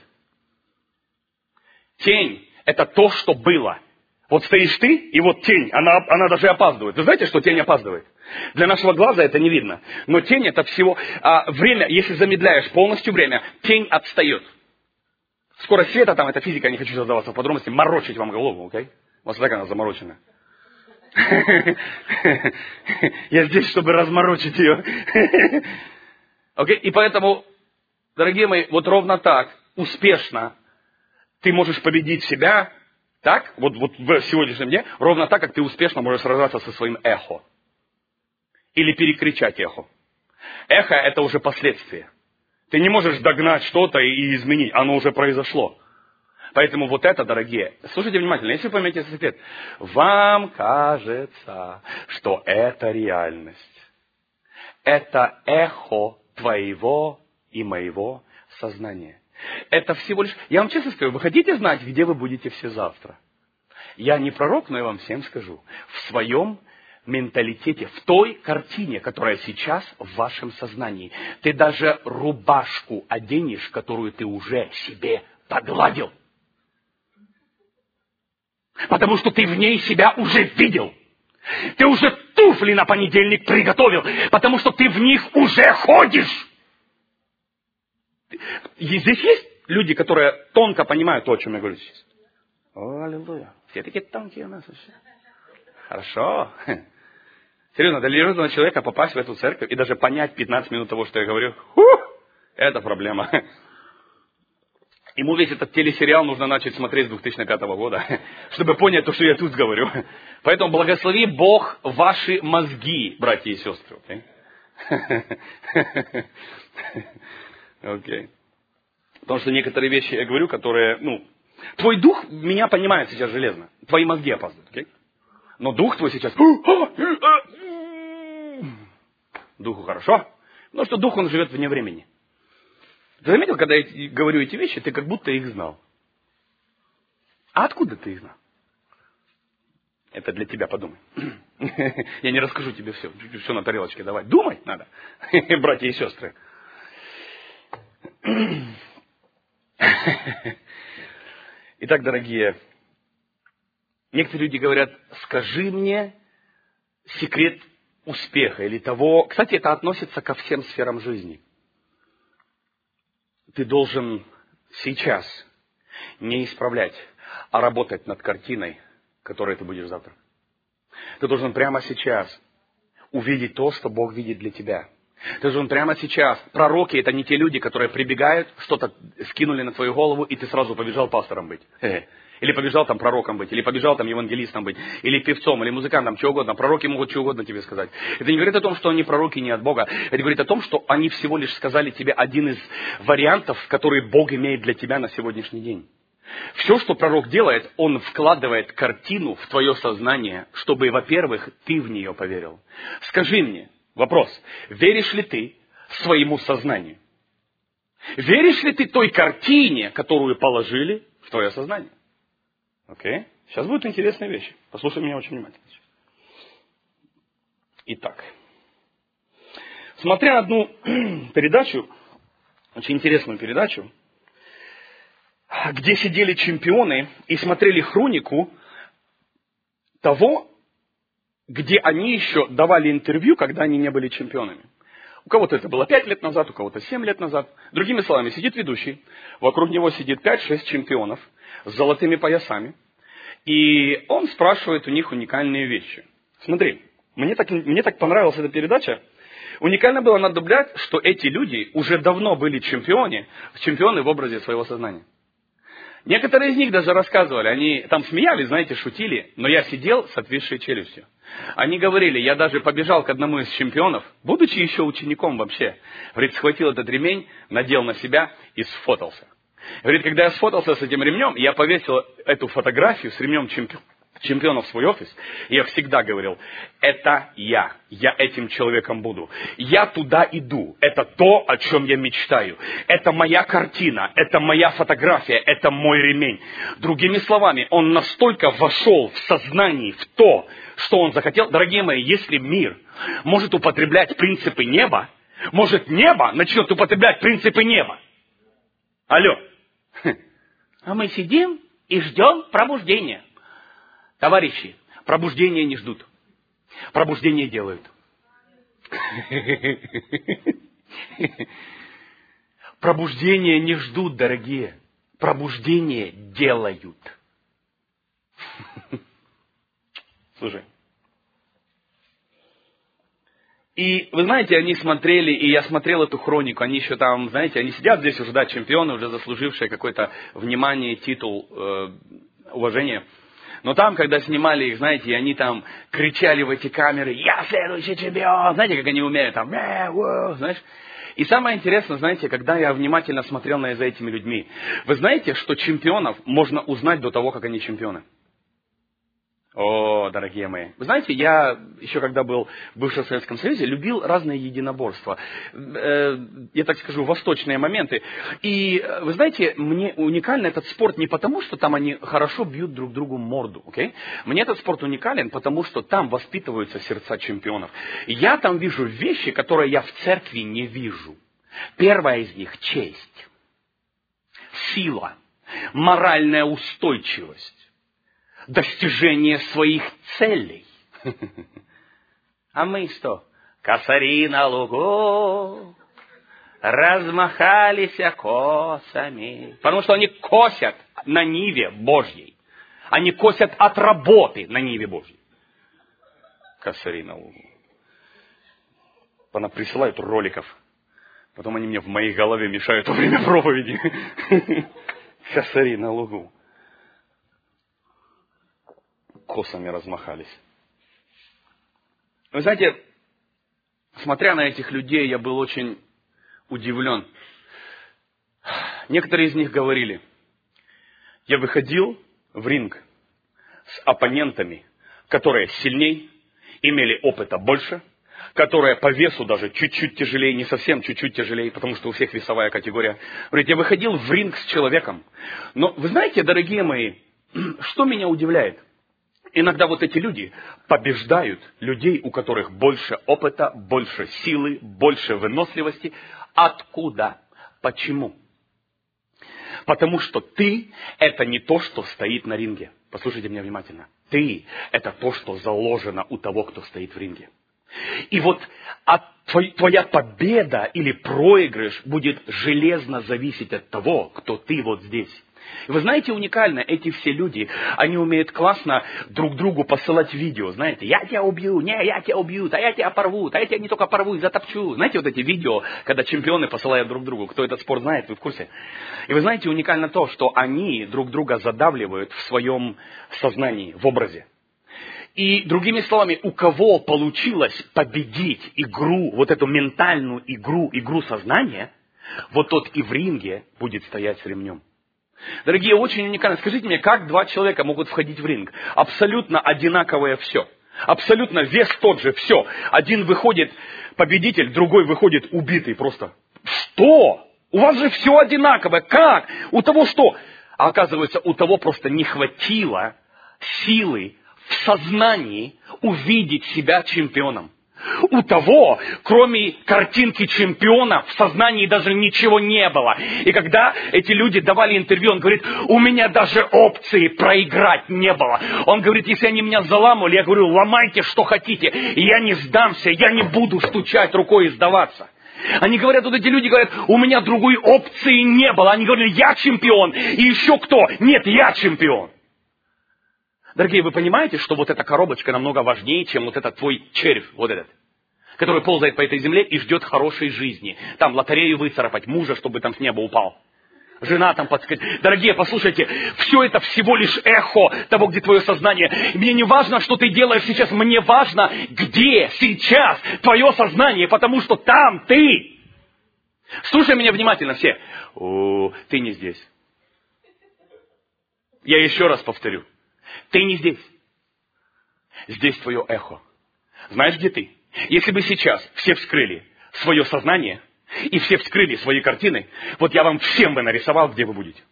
Тень – это то, что было. Вот стоишь ты, и вот тень, она, она даже опаздывает. Вы знаете, что тень опаздывает? Для нашего глаза это не видно. Но тень – это всего а, время, если замедляешь полностью время, тень отстает. Скорость света, там, это физика, я не хочу задаваться в подробности, морочить вам голову, окей? Okay? У вас так она заморочена. Я здесь, чтобы разморочить ее. Окей? И поэтому, дорогие мои, вот ровно так, успешно, ты можешь победить себя, так, вот, вот в сегодняшнем дне, ровно так, как ты успешно можешь сражаться со своим эхо. Или перекричать эхо. Эхо – это уже последствия. Ты не можешь догнать что-то и изменить, оно уже произошло. Поэтому вот это, дорогие, слушайте внимательно, если вы поймете этот секрет, вам кажется, что это реальность. Это эхо твоего и моего сознания. Это всего лишь... Я вам честно скажу, вы хотите знать, где вы будете все завтра? Я не пророк, но я вам всем скажу. В своем менталитете, в той картине, которая сейчас в вашем сознании. Ты даже рубашку оденешь, которую ты уже себе погладил. Потому что ты в ней себя уже видел. Ты уже туфли на понедельник приготовил, потому что ты в них уже ходишь. И здесь есть люди, которые тонко понимают то, о чем я говорю сейчас. О, аллилуйя. Все такие тонкие у нас вообще. Хорошо. Серьезно, для религиозного человека попасть в эту церковь и даже понять пятнадцать минут того, что я говорю, фух, это проблема. Ему весь этот телесериал нужно начать смотреть с две тысячи пятого года, чтобы понять то, что я тут говорю. Поэтому благослови Бог ваши мозги, братья и сестры. Окей? Okay? Okay. Потому что некоторые вещи я говорю, которые, ну, твой дух меня понимает сейчас железно. Твои мозги опаздывают. Okay? Но дух твой сейчас... Духу хорошо, потому что дух, он живет вне времени. Ты заметил, когда я говорю эти вещи, ты как будто их знал. А откуда ты их знал? Это для тебя, подумай. Я не расскажу тебе все. Все на тарелочке давай. Думать надо, братья и сестры. Итак, дорогие, некоторые люди говорят, скажи мне секрет успеха или того. Кстати, это относится ко всем сферам жизни. Ты должен сейчас не исправлять, а работать над картиной которое ты будешь завтра. Ты должен прямо сейчас увидеть то, что Бог видит для тебя. Ты должен прямо сейчас. Пророки — это не те люди, которые прибегают, что-то скинули на твою голову, и ты сразу побежал пастором быть. Или побежал там пророком быть, или побежал там евангелистом быть, или певцом, или музыкантом, что угодно. Пророки могут что угодно тебе сказать. Это не говорит о том, что они пророки не от Бога. Это говорит о том, что они всего лишь сказали тебе один из вариантов, которые Бог имеет для тебя на сегодняшний день. Все, что пророк делает, он вкладывает картину в твое сознание, чтобы, во-первых, ты в нее поверил. Скажи мне, вопрос, веришь ли ты своему сознанию? Веришь ли ты той картине, которую положили в твое сознание? Окей? Сейчас будут интересные вещи. Послушай меня очень внимательно. Итак, смотря одну передачу, очень интересную передачу, где сидели чемпионы и смотрели хронику того, где они еще давали интервью, когда они не были чемпионами. У кого-то это было пять лет назад, у кого-то семь лет назад. Другими словами, сидит ведущий, вокруг него сидит пять-шесть чемпионов с золотыми поясами, и он спрашивает у них уникальные вещи. Смотри, мне так, мне так понравилась эта передача. Уникально было наблюдать, что эти люди уже давно были чемпионы, чемпионы в образе своего сознания. Некоторые из них даже рассказывали, они там смеялись, знаете, шутили, но я сидел с отвисшей челюстью. Они говорили, я даже побежал к одному из чемпионов, будучи еще учеником вообще. Говорит, схватил этот ремень, надел на себя и сфотался. Говорит, когда я сфотался с этим ремнем, я повесил эту фотографию с ремнем чемпиона. чемпиона в свой офис, и я всегда говорил, это я, я этим человеком буду. Я туда иду, это то, о чем я мечтаю. Это моя картина, это моя фотография, это мой ремень. Другими словами, он настолько вошел в сознание, в то, что он захотел. Дорогие мои, если мир может употреблять принципы неба, может небо начнет употреблять принципы неба. Алло. А мы сидим и ждем пробуждения. Товарищи, пробуждения не ждут. Пробуждение делают. Пробуждения не ждут, дорогие. Пробуждение делают. Слушай. И вы знаете, они смотрели, и я смотрел эту хронику, они еще там, знаете, они сидят здесь уже, да, чемпионы, уже заслужившие какое-то внимание, титул, э, уважение. Но там, когда снимали их, знаете, они там кричали в эти камеры, я следующий чемпион, знаете, как они умеют, там, э, о, знаешь. И самое интересное, знаете, когда я внимательно смотрел на за этими людьми, вы знаете, что чемпионов можно узнать до того, как они чемпионы? О, дорогие мои. Вы знаете, я еще когда был в бывшем Советском Союзе, любил разные единоборства. Э, я так скажу, восточные моменты. И вы знаете, мне уникален этот спорт не потому, что там они хорошо бьют друг другу морду. Okay? Мне этот спорт уникален, потому что там воспитываются сердца чемпионов. Я там вижу вещи, которые я в церкви не вижу. Первая из них – честь, сила, моральная устойчивость. Достижение своих целей. А мы что? Косари на лугу размахались косами. Потому что они косят на ниве Божьей. Они косят от работы на ниве Божьей. Косари на лугу. Она присылают роликов. Потом они мне в моей голове мешают во время проповеди. Косари на лугу. Косами размахались. Вы знаете, смотря на этих людей, я был очень удивлен. Некоторые из них говорили, я выходил в ринг с оппонентами, которые сильней, имели опыта больше, которые по весу даже чуть-чуть тяжелее, не совсем чуть-чуть тяжелее, потому что у всех весовая категория. Говорит, я выходил в ринг с человеком. Но вы знаете, дорогие мои, что меня удивляет? Иногда вот эти люди побеждают людей, у которых больше опыта, больше силы, больше выносливости. Откуда? Почему? Потому что ты – это не то, что стоит на ринге. Послушайте меня внимательно. Ты – это то, что заложено у того, кто стоит в ринге. И вот от твоя победа или проигрыш будет железно зависеть от того, кто ты вот здесь. И вы знаете, уникально, эти все люди, они умеют классно друг другу посылать видео. Знаете, я тебя убью, не, я тебя убью, а я тебя порву, а я тебя не только порву и затопчу. Знаете, вот эти видео, когда чемпионы посылают друг другу. Кто этот спорт знает, вы в курсе? И вы знаете, уникально то, что они друг друга задавливают в своем сознании, в образе. И другими словами, у кого получилось победить игру, вот эту ментальную игру, игру сознания, вот тот и в ринге будет стоять с ремнем. Дорогие, очень уникально. Скажите мне, как два человека могут входить в ринг? Абсолютно одинаковое все. Абсолютно вес тот же, все. Один выходит победитель, другой выходит убитый просто. Что? У вас же все одинаковое. Как? У того что? А оказывается, у того просто не хватило силы в сознании увидеть себя чемпионом. У того, кроме картинки чемпиона, в сознании даже ничего не было. И когда эти люди давали интервью, он говорит, у меня даже опции проиграть не было. Он говорит, если они меня заламывали, я говорю, ломайте, что хотите. Я не сдамся, я не буду стучать рукой и сдаваться. Они говорят, вот эти люди говорят, у меня другой опции не было. Они говорили, я чемпион. И еще кто? Нет, я чемпион. Дорогие, вы понимаете, что вот эта коробочка намного важнее, чем вот этот твой червь, вот этот, который ползает по этой земле и ждет хорошей жизни. Там лотерею выцарапать, мужа, чтобы там с неба упал. Жена там подсказать. Дорогие, послушайте, все это всего лишь эхо того, где твое сознание. Мне не важно, что ты делаешь сейчас, мне важно, где сейчас твое сознание, потому что там ты. Слушай меня внимательно все. О, ты не здесь. Я еще раз повторю. Ты не здесь. Здесь твое эхо. Знаешь, где ты? Если бы сейчас все вскрыли свое сознание, и все вскрыли свои картины, вот я вам всем бы нарисовал, где вы будете.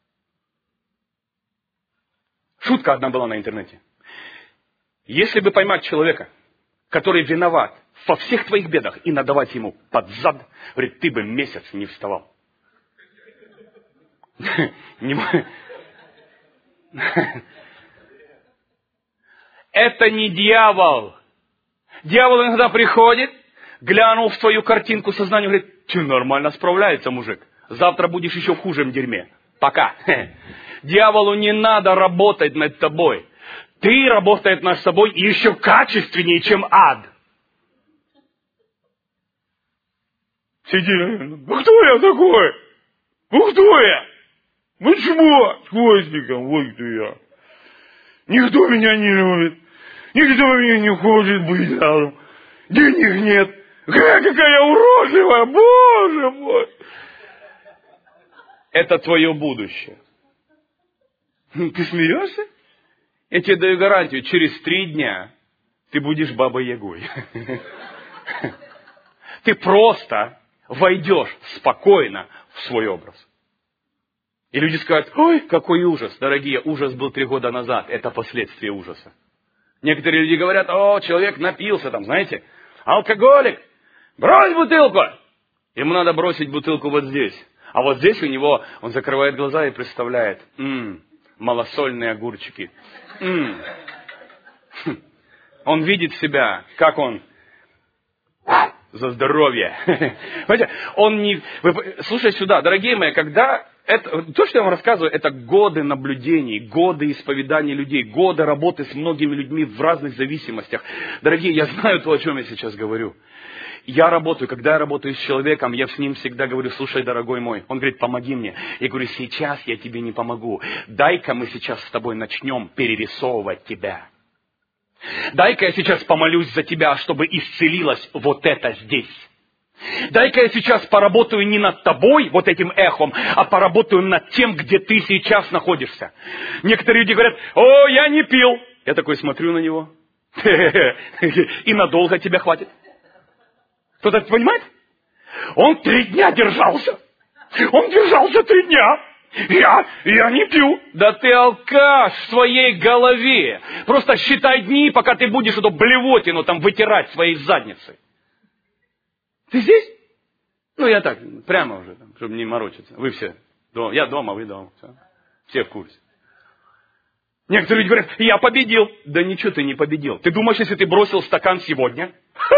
Шутка одна была на интернете. Если бы поймать человека, который виноват во всех твоих бедах, и надавать ему под зад, говорит, ты бы месяц не вставал. Это не дьявол. Дьявол иногда приходит, глянул в твою картинку сознания, говорит, ты нормально справляется, мужик. Завтра будешь еще в хужем дерьме. Пока. Дьяволу не надо работать над тобой. Ты работаешь над собой еще качественнее, чем ад. Сиди, ну кто я такой? Ну кто я? Ну чмо? С хвостиком, вот кто я. Никто меня не любит. Никто меня не хочет быть рядом. Денег нет. Какая, какая уродливая, Боже мой. Это твое будущее. Ты смеешься? Я тебе даю гарантию, через три дня ты будешь бабой-ягой. Ты просто войдешь спокойно в свой образ. И люди скажут, ой, какой ужас. Дорогие, ужас был три года назад. Это последствия ужаса. Некоторые люди говорят, о, человек напился там, знаете, алкоголик, брось бутылку. Ему надо бросить бутылку вот здесь. А вот здесь у него, он закрывает глаза и представляет, м-м, малосольные огурчики. М-м. Он видит себя, как он за здоровье. Понимаете, он не... Вы... Слушай сюда, дорогие мои, когда... Это, то, что я вам рассказываю, это годы наблюдений, годы исповедания людей, годы работы с многими людьми в разных зависимостях. Дорогие, я знаю то, о чем я сейчас говорю. Я работаю, когда я работаю с человеком, я с ним всегда говорю, слушай, дорогой мой, он говорит, помоги мне. Я говорю, сейчас я тебе не помогу. Дай-ка мы сейчас с тобой начнем перерисовывать тебя. Дай-ка я сейчас помолюсь за тебя, чтобы исцелилось вот это здесь. Дай-ка я сейчас поработаю не над тобой, вот этим эхом, а поработаю над тем, где ты сейчас находишься. Некоторые люди говорят, о, я не пил. Я такой смотрю на него. И надолго тебя хватит. Кто-то это понимает? Он три дня держался. Он держался три дня. Я, я не пью. Да ты алкаш в своей голове. Просто считай дни, пока ты будешь эту блевотину там вытирать своей задницей. Ты здесь? Ну, я так, прямо уже, чтобы не морочиться. Вы все. Дома. Я дома, вы дома. Все, все в курсе. Некоторые люди говорят, я победил. Да ничего ты не победил. Ты думаешь, если ты бросил стакан сегодня,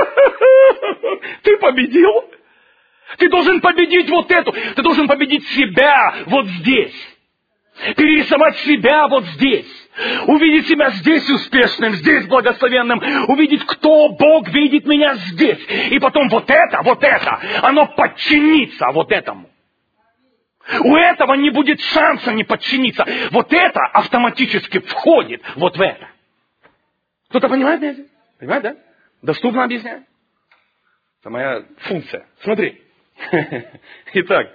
ты победил? Ты должен победить вот эту. Ты должен победить себя вот здесь. Перерисовать себя вот здесь. Увидеть себя здесь успешным, здесь благословенным. Увидеть, кто Бог видит меня здесь. И потом вот это, вот это, оно подчинится вот этому. У этого не будет шанса не подчиниться. Вот это автоматически входит вот в это. Кто-то понимает меня? Понимает, да? Доступно объясняю. Это моя функция. Смотри. Итак.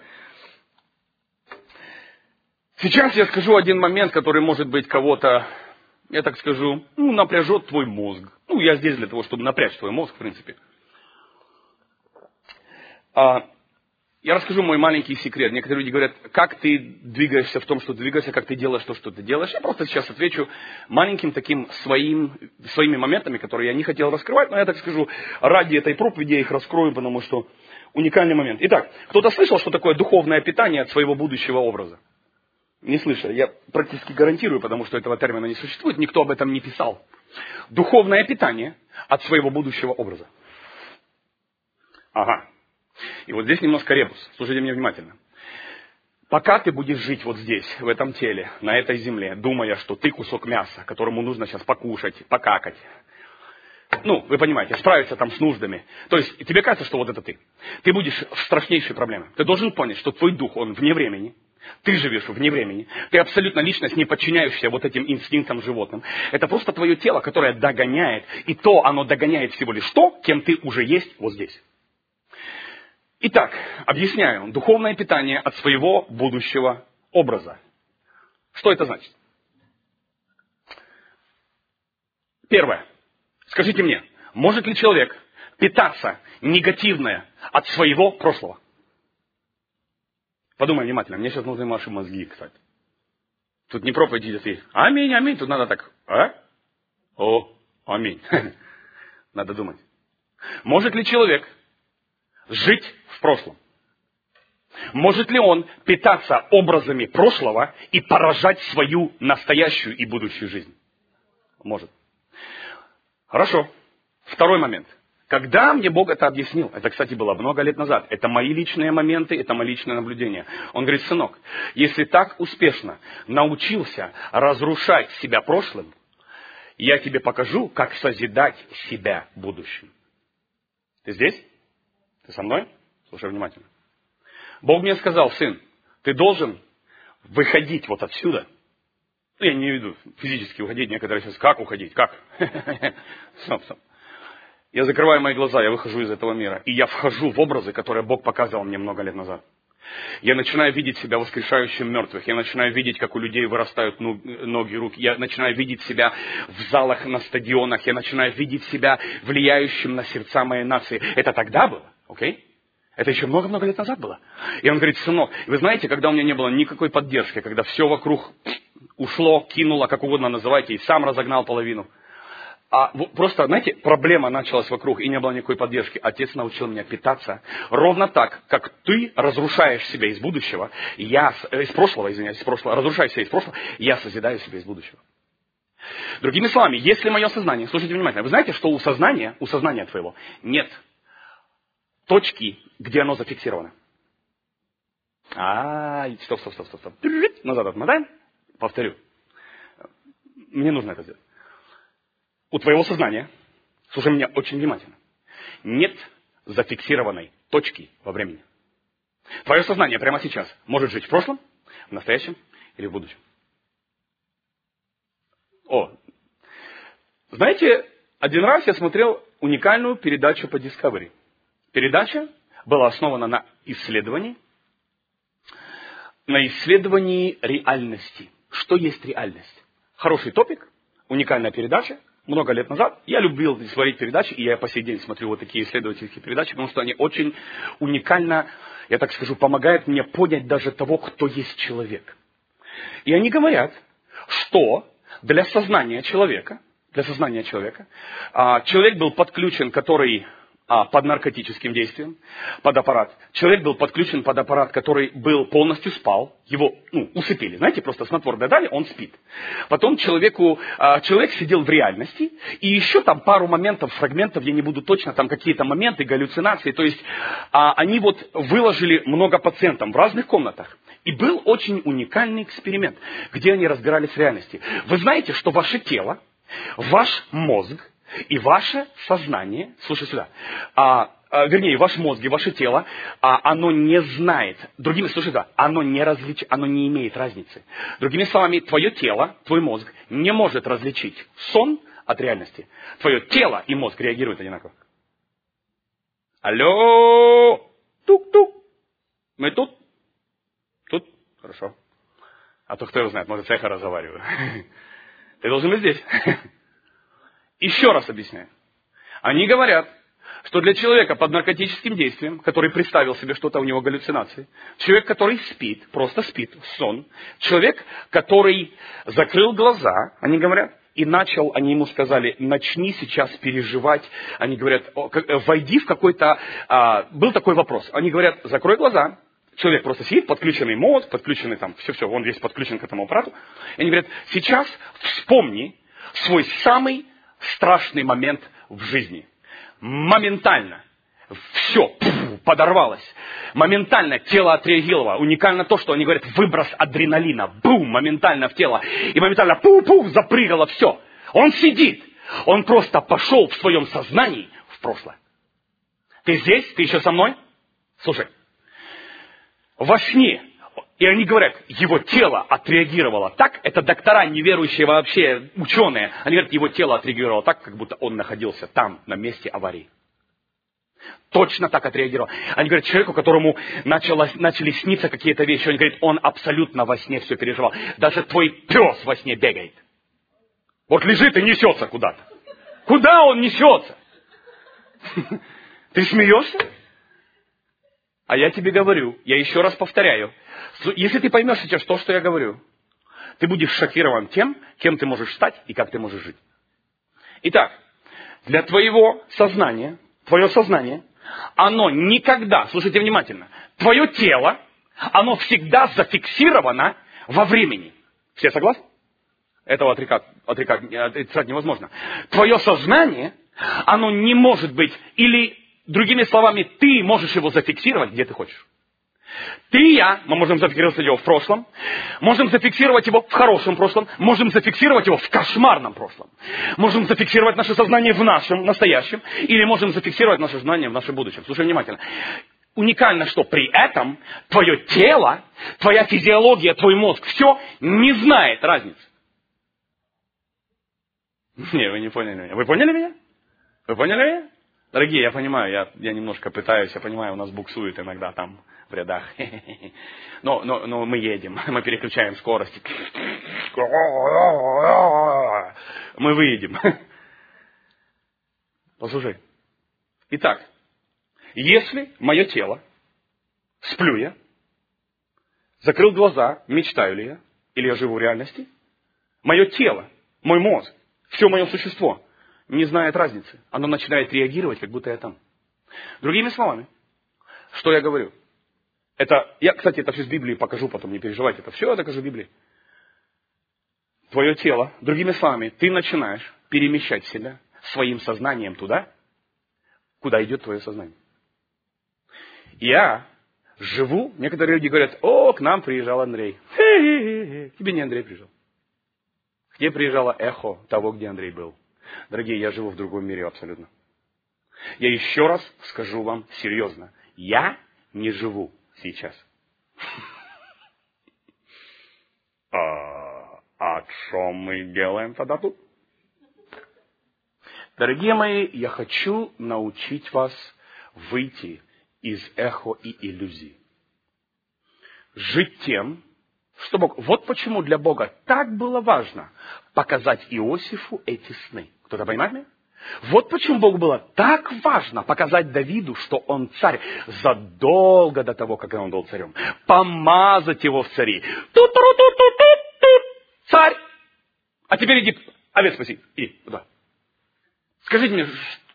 Сейчас я скажу один момент, который, может быть, кого-то, я так скажу, ну, напряжет твой мозг. Ну, я здесь для того, чтобы напрячь твой мозг, в принципе. А, я расскажу мой маленький секрет. Некоторые люди говорят, как ты двигаешься в том, что ты двигаешься, как ты делаешь то, что ты делаешь. Я просто сейчас отвечу маленьким таким своим, своими моментами, которые я не хотел раскрывать, но я так скажу, ради этой проповеди я их раскрою, потому что уникальный момент. Итак, кто-то слышал, что такое духовное питание от своего будущего образа? Не слышали. Я практически гарантирую, потому что этого термина не существует, никто об этом не писал. Духовное питание от своего будущего образа. Ага. И вот здесь немножко ребус. Слушайте меня внимательно. Пока ты будешь жить вот здесь, в этом теле, на этой земле, думая, что ты кусок мяса, которому нужно сейчас покушать, покакать, ну, вы понимаете, справиться там с нуждами. То есть, тебе кажется, что вот это ты. Ты будешь в страшнейшей проблеме. Ты должен понять, что твой дух, он вне времени. Ты живешь вне времени. Ты абсолютно личность, не подчиняющаяся вот этим инстинктам животным. Это просто твое тело, которое догоняет. И то оно догоняет всего лишь то, кем ты уже есть вот здесь. Итак, объясняю. Духовное питание от своего будущего образа. Что это значит? Первое. Скажите мне, может ли человек питаться негативное от своего прошлого? Подумай внимательно, мне сейчас нужны ваши мозги, кстати. Тут не проповедь идет и аминь, аминь, тут надо так, а? О, аминь. Надо думать. Может ли человек жить в прошлом? Может ли он питаться образами прошлого и поражать свою настоящую и будущую жизнь? Может. Хорошо. Второй момент. Когда мне Бог это объяснил, это, кстати, было много лет назад, это мои личные моменты, это мои личные наблюдения. Он говорит, сынок, если так успешно научился разрушать себя прошлым, я тебе покажу, как созидать себя будущим. Ты здесь? Ты со мной? Слушай внимательно. Бог мне сказал, сын, ты должен выходить вот отсюда. Ну, я не имею в виду физически уходить, некоторые сейчас, как уходить, как? Стоп, стоп. Я закрываю мои глаза, я выхожу из этого мира. И я вхожу в образы, которые Бог показал мне много лет назад. Я начинаю видеть себя воскрешающим мертвых. Я начинаю видеть, как у людей вырастают ноги, руки. Я начинаю видеть себя в залах, на стадионах. Я начинаю видеть себя влияющим на сердца моей нации. Это тогда было, окей? Это еще много-много лет назад было. И он говорит, сынок, вы знаете, когда у меня не было никакой поддержки, когда все вокруг ушло, кинуло, как угодно называйте, и сам разогнал половину. А просто, знаете, проблема началась вокруг, и не было никакой поддержки. Отец научил меня питаться ровно так, как ты разрушаешь себя из будущего, я, из прошлого, извиняюсь, из прошлого, разрушаешь себя из прошлого, я созидаю себя из будущего. Другими словами, если мое сознание, слушайте внимательно, вы знаете, что у сознания, у сознания твоего нет точки, где оно зафиксировано. А, стоп, стоп, стоп, стоп, стоп. Назад отмотаем, повторю. Мне нужно это сделать. У твоего сознания, слушай меня очень внимательно, нет зафиксированной точки во времени. Твое сознание прямо сейчас может жить в прошлом, в настоящем или в будущем. О, знаете, один раз я смотрел уникальную передачу по Discovery. Передача была основана на исследовании, на исследовании реальности. Что есть реальность? Хороший топик, уникальная передача. Много лет назад я любил смотреть передачи, и я по сей день смотрю вот такие исследовательские передачи, потому что они очень уникально, я так скажу, помогают мне понять даже того, кто есть человек. И они говорят, что для сознания человека, для сознания человека, человек был подключен, который а, под наркотическим действием, под аппарат. Человек был подключен под аппарат, который был полностью спал. Его ну, усыпили. Знаете, просто снотворное дали, он спит. Потом человеку, а, человек сидел в реальности. И еще там пару моментов, фрагментов, я не буду точно, там какие-то моменты, галлюцинации. То есть а, они вот выложили много пациентам в разных комнатах. И был очень уникальный эксперимент, где они разбирались в реальности. Вы знаете, что ваше тело, ваш мозг и ваше сознание, слушай сюда, а, а, вернее, ваш мозг и ваше тело, а, оно не знает, другими, слушай сюда, оно не различ, оно не имеет разницы. Другими словами, твое тело, твой мозг не может различить сон от реальности. Твое тело и мозг реагируют одинаково. Алло, тук-тук, мы тут? Тут? Хорошо. А то кто его знает, может, я эхо разговариваю. Ты должен быть здесь. Еще раз объясняю. Они говорят, что для человека под наркотическим действием, который представил себе что-то, у него галлюцинации, человек, который спит, просто спит, сон, человек, который закрыл глаза, они говорят, и начал, они ему сказали, начни сейчас переживать, они говорят, войди в какой-то, а, был такой вопрос, они говорят, закрой глаза, человек просто сидит, подключенный мозг, подключенный там, все-все, он весь подключен к этому аппарату, и они говорят, сейчас вспомни свой самый страшный момент в жизни. Моментально все подорвалось. Моментально тело отреагировало. Уникально то, что они говорят, выброс адреналина. Бум, моментально в тело. И моментально пу-пу, запрыгало все. Он сидит. Он просто пошел в своем сознании в прошлое. Ты здесь? Ты еще со мной? Слушай. Во сне. И они говорят, его тело отреагировало так, это доктора, неверующие вообще, ученые, они говорят, его тело отреагировало так, как будто он находился там, на месте аварии. Точно так отреагировал. Они говорят, человеку, которому начало, начали сниться какие-то вещи, он говорит, он абсолютно во сне все переживал. Даже твой пес во сне бегает. Вот лежит и несется куда-то. Куда он несется? Ты смеешься? А я тебе говорю, я еще раз повторяю, если ты поймешь сейчас то, что я говорю, ты будешь шокирован тем, кем ты можешь стать и как ты можешь жить. Итак, для твоего сознания, твое сознание, оно никогда, слушайте внимательно, твое тело, оно всегда зафиксировано во времени. Все согласны? Этого отрекать, отрекать, отрицать невозможно. Твое сознание, оно не может быть, или другими словами, ты можешь его зафиксировать, где ты хочешь. Ты и я, мы можем зафиксировать его в прошлом, можем зафиксировать его в хорошем прошлом, можем зафиксировать его в кошмарном прошлом. Можем зафиксировать наше сознание в нашем настоящем, или можем зафиксировать наше сознание в нашем будущем. Слушай внимательно. Уникально, что при этом твое тело, твоя физиология, твой мозг, все не знает разницы. Не, вы не поняли меня. Вы поняли меня? Вы поняли меня? Дорогие, я понимаю, я, я немножко пытаюсь, я понимаю, у нас буксует иногда там в рядах. Но, но, но мы едем, мы переключаем скорость. Мы выедем. Послушай. Итак, если мое тело, сплю я, закрыл глаза, мечтаю ли я, или я живу в реальности, мое тело, мой мозг, все мое существо не знает разницы. Оно начинает реагировать, как будто я там. Другими словами, что я говорю? Это, я, кстати, это все с Библии покажу потом, не переживайте, это все я докажу в Библии. Твое тело, другими словами, ты начинаешь перемещать себя своим сознанием туда, куда идет твое сознание. Я живу, некоторые люди говорят, о, к нам приезжал Андрей. Хе-хе-хе. К тебе не Андрей приезжал. К тебе приезжало эхо того, где Андрей был. Дорогие, я живу в другом мире абсолютно. Я еще раз скажу вам серьезно. Я не живу сейчас. А, а что мы делаем тогда тут? Дорогие мои, я хочу научить вас выйти из эхо и иллюзий. Жить тем, что Бог... Вот почему для Бога так было важно показать Иосифу эти сны. Кто-то понимает меня? Вот почему Богу было так важно показать Давиду, что он царь, задолго до того, как он был царем. Помазать его в цари. Ту-ту-ту-ту-ту-ту. Царь! А теперь иди овец спаси. Иди туда. Скажите мне,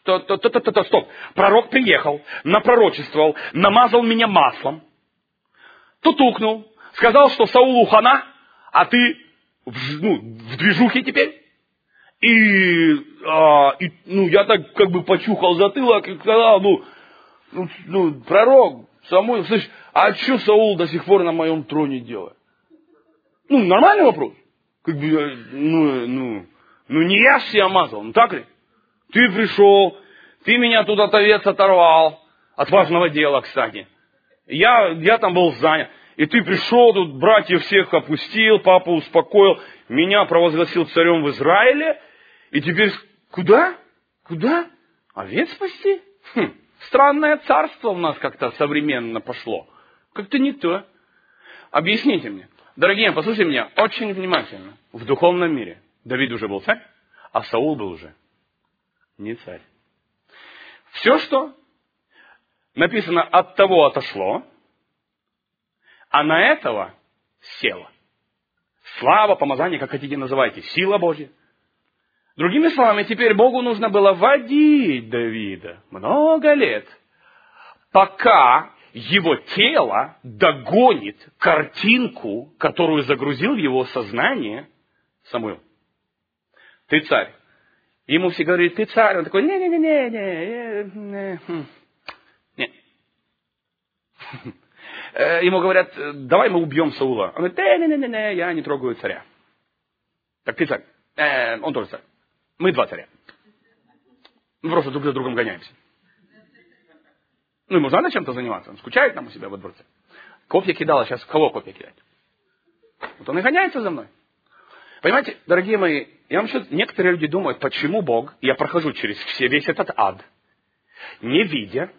то, то, то, то, то, то, стоп. Пророк приехал, напророчествовал, намазал меня маслом, тутукнул, сказал, что Саулу хана, а ты в, ну, в движухе теперь. И, а, и ну, я так как бы почухал затылок и сказал, ну, ну, ну пророк, Самуил, слышь, а что Саул до сих пор на моем троне делает? Ну, нормальный вопрос. Как бы, ну, ну, ну не я ж себя мазал, ну так ли? Ты пришел, ты меня тут от овец оторвал, от важного дела, кстати. Я, я там был занят. И ты пришел, тут братьев всех опустил, папу успокоил, меня провозгласил царем в Израиле. И теперь куда? Куда? Овец спасти? Хм, странное царство у нас как-то современно пошло. Как-то не то. Объясните мне. Дорогие, послушайте меня очень внимательно. В духовном мире Давид уже был царь, а Саул был уже не царь. Все, что написано, от того отошло, а на этого село. Слава, помазание, как хотите называйте, сила Божья. Другими словами, теперь Богу нужно было водить Давида много лет, пока его тело догонит картинку, которую загрузил в его сознание Самуил. Ты царь. Ему все говорят, ты царь. Он такой, не-не-не-не-не. Нет. Ему говорят, давай мы убьем Саула. Он говорит, не-не-не-не, я не трогаю царя. Так ты царь. Э, он тоже царь. Мы два царя. Мы просто друг за другом гоняемся. Ну, ему же надо чем-то заниматься. Он скучает там у себя во дворце. Копья кидал, а сейчас кого копья кидать? Вот он и гоняется за мной. Понимаете, дорогие мои, я вам сейчас, некоторые люди думают, почему Бог, я прохожу через все, весь этот ад, не видя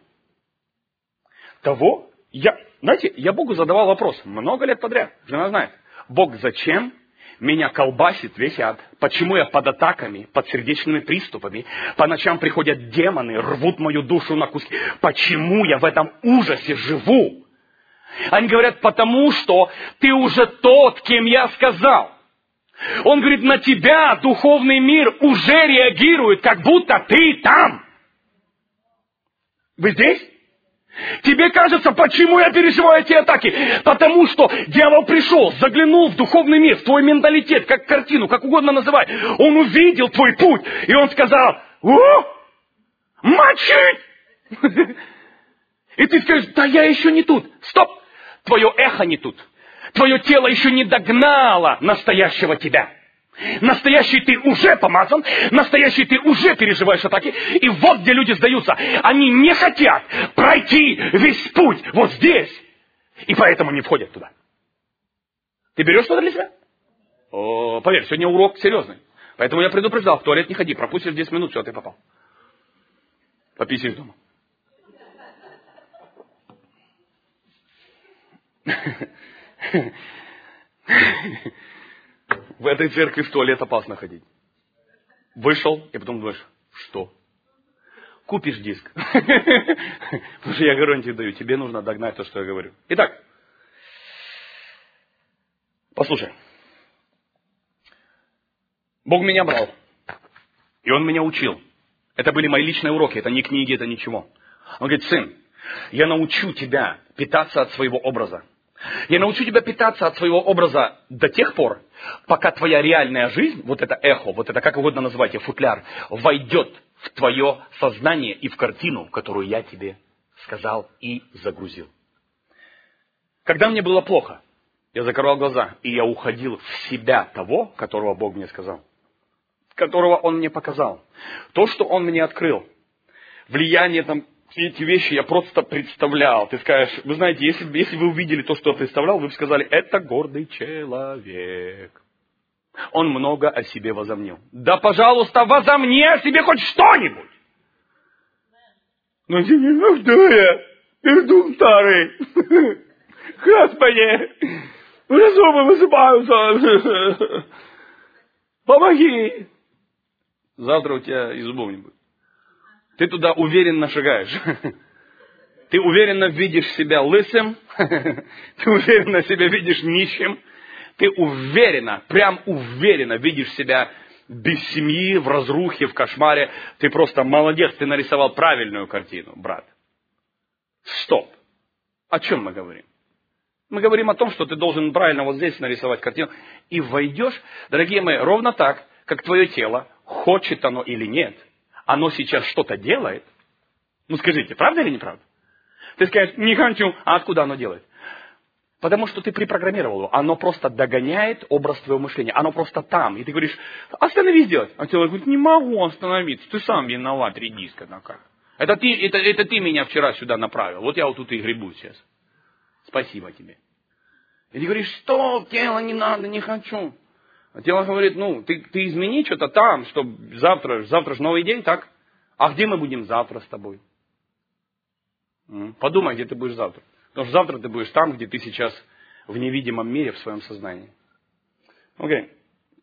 того, я, знаете, я Богу задавал вопрос много лет подряд, жена знает. Бог, зачем меня колбасит весь ад? Почему я под атаками, под сердечными приступами? По ночам приходят демоны, рвут мою душу на куски. Почему я в этом ужасе живу? Они говорят, потому что ты уже тот, кем я сказал. Он говорит, на тебя духовный мир уже реагирует, как будто ты там. Вы здесь? Тебе кажется, почему я переживаю эти атаки? Потому что дьявол пришел, заглянул в духовный мир, в твой менталитет, как картину, как угодно называй. Он увидел твой путь, и он сказал, о, мочить! И ты скажешь, да я еще не тут. Стоп! Твое эхо не тут. Твое тело еще не догнало настоящего тебя. Настоящий ты уже помазан, настоящий ты уже переживаешь атаки. И вот где люди сдаются. Они не хотят пройти весь путь вот здесь. И поэтому не входят туда. Ты берешь что-то для себя? О, поверь, сегодня урок серьезный. Поэтому я предупреждал, в туалет не ходи, пропустишь десять минут, все, ты попал. Пописишь дома. В этой церкви в туалет опасно ходить. Вышел, и потом думаешь, что? Купишь диск. Потому что я гарантию даю, тебе нужно догнать то, что я говорю. Итак, послушай. Бог меня брал. И Он меня учил. Это были мои личные уроки, это не книги, это ничего. Он говорит, сын, я научу тебя питаться от своего образа. Я научу тебя питаться от своего образа до тех пор, пока твоя реальная жизнь, вот это эхо, вот это как угодно называйте, футляр, войдет в твое сознание и в картину, которую я тебе сказал и загрузил. Когда мне было плохо, я закрывал глаза, и я уходил в себя того, которого Бог мне сказал, которого Он мне показал. То, что Он мне открыл, влияние там, эти вещи я просто представлял. Ты скажешь, вы знаете, если, если вы увидели то, что я представлял, вы бы сказали, это гордый человек. Он много о себе возомнил. Да, пожалуйста, возомни о себе хоть что-нибудь. Но ну что я? Пердун старый. Господи, уже зубы высыпаются. Помоги. Завтра у тебя и зубов не будет. Ты туда уверенно шагаешь. Ты уверенно видишь себя лысым. Ты уверенно себя видишь нищим. Ты уверенно, прям уверенно видишь себя без семьи, в разрухе, в кошмаре. Ты просто молодец, ты нарисовал правильную картину, брат. Стоп. О чем мы говорим? Мы говорим о том, что ты должен правильно вот здесь нарисовать картину. И войдешь, дорогие мои, ровно так, как твое тело, хочет оно или нет, оно сейчас что-то делает. Ну скажите, правда или неправда? Ты скажешь, не хочу, а откуда оно делает? Потому что ты припрограммировал его. Оно просто догоняет образ твоего мышления. Оно просто там. И ты говоришь, остановись делать. А тело говорит, не могу остановиться. Ты сам виноват, редиска такая. Это ты, это, это ты меня вчера сюда направил. Вот я вот тут и гребу сейчас. Спасибо тебе. И ты говоришь, стоп, тело не надо, не хочу. А тело говорит, ну, ты, ты измени что-то там, чтобы завтра, завтра же новый день, так? А где мы будем завтра с тобой? Подумай, где ты будешь завтра. Потому что завтра ты будешь там, где ты сейчас в невидимом мире, в своем сознании. Окей. Okay.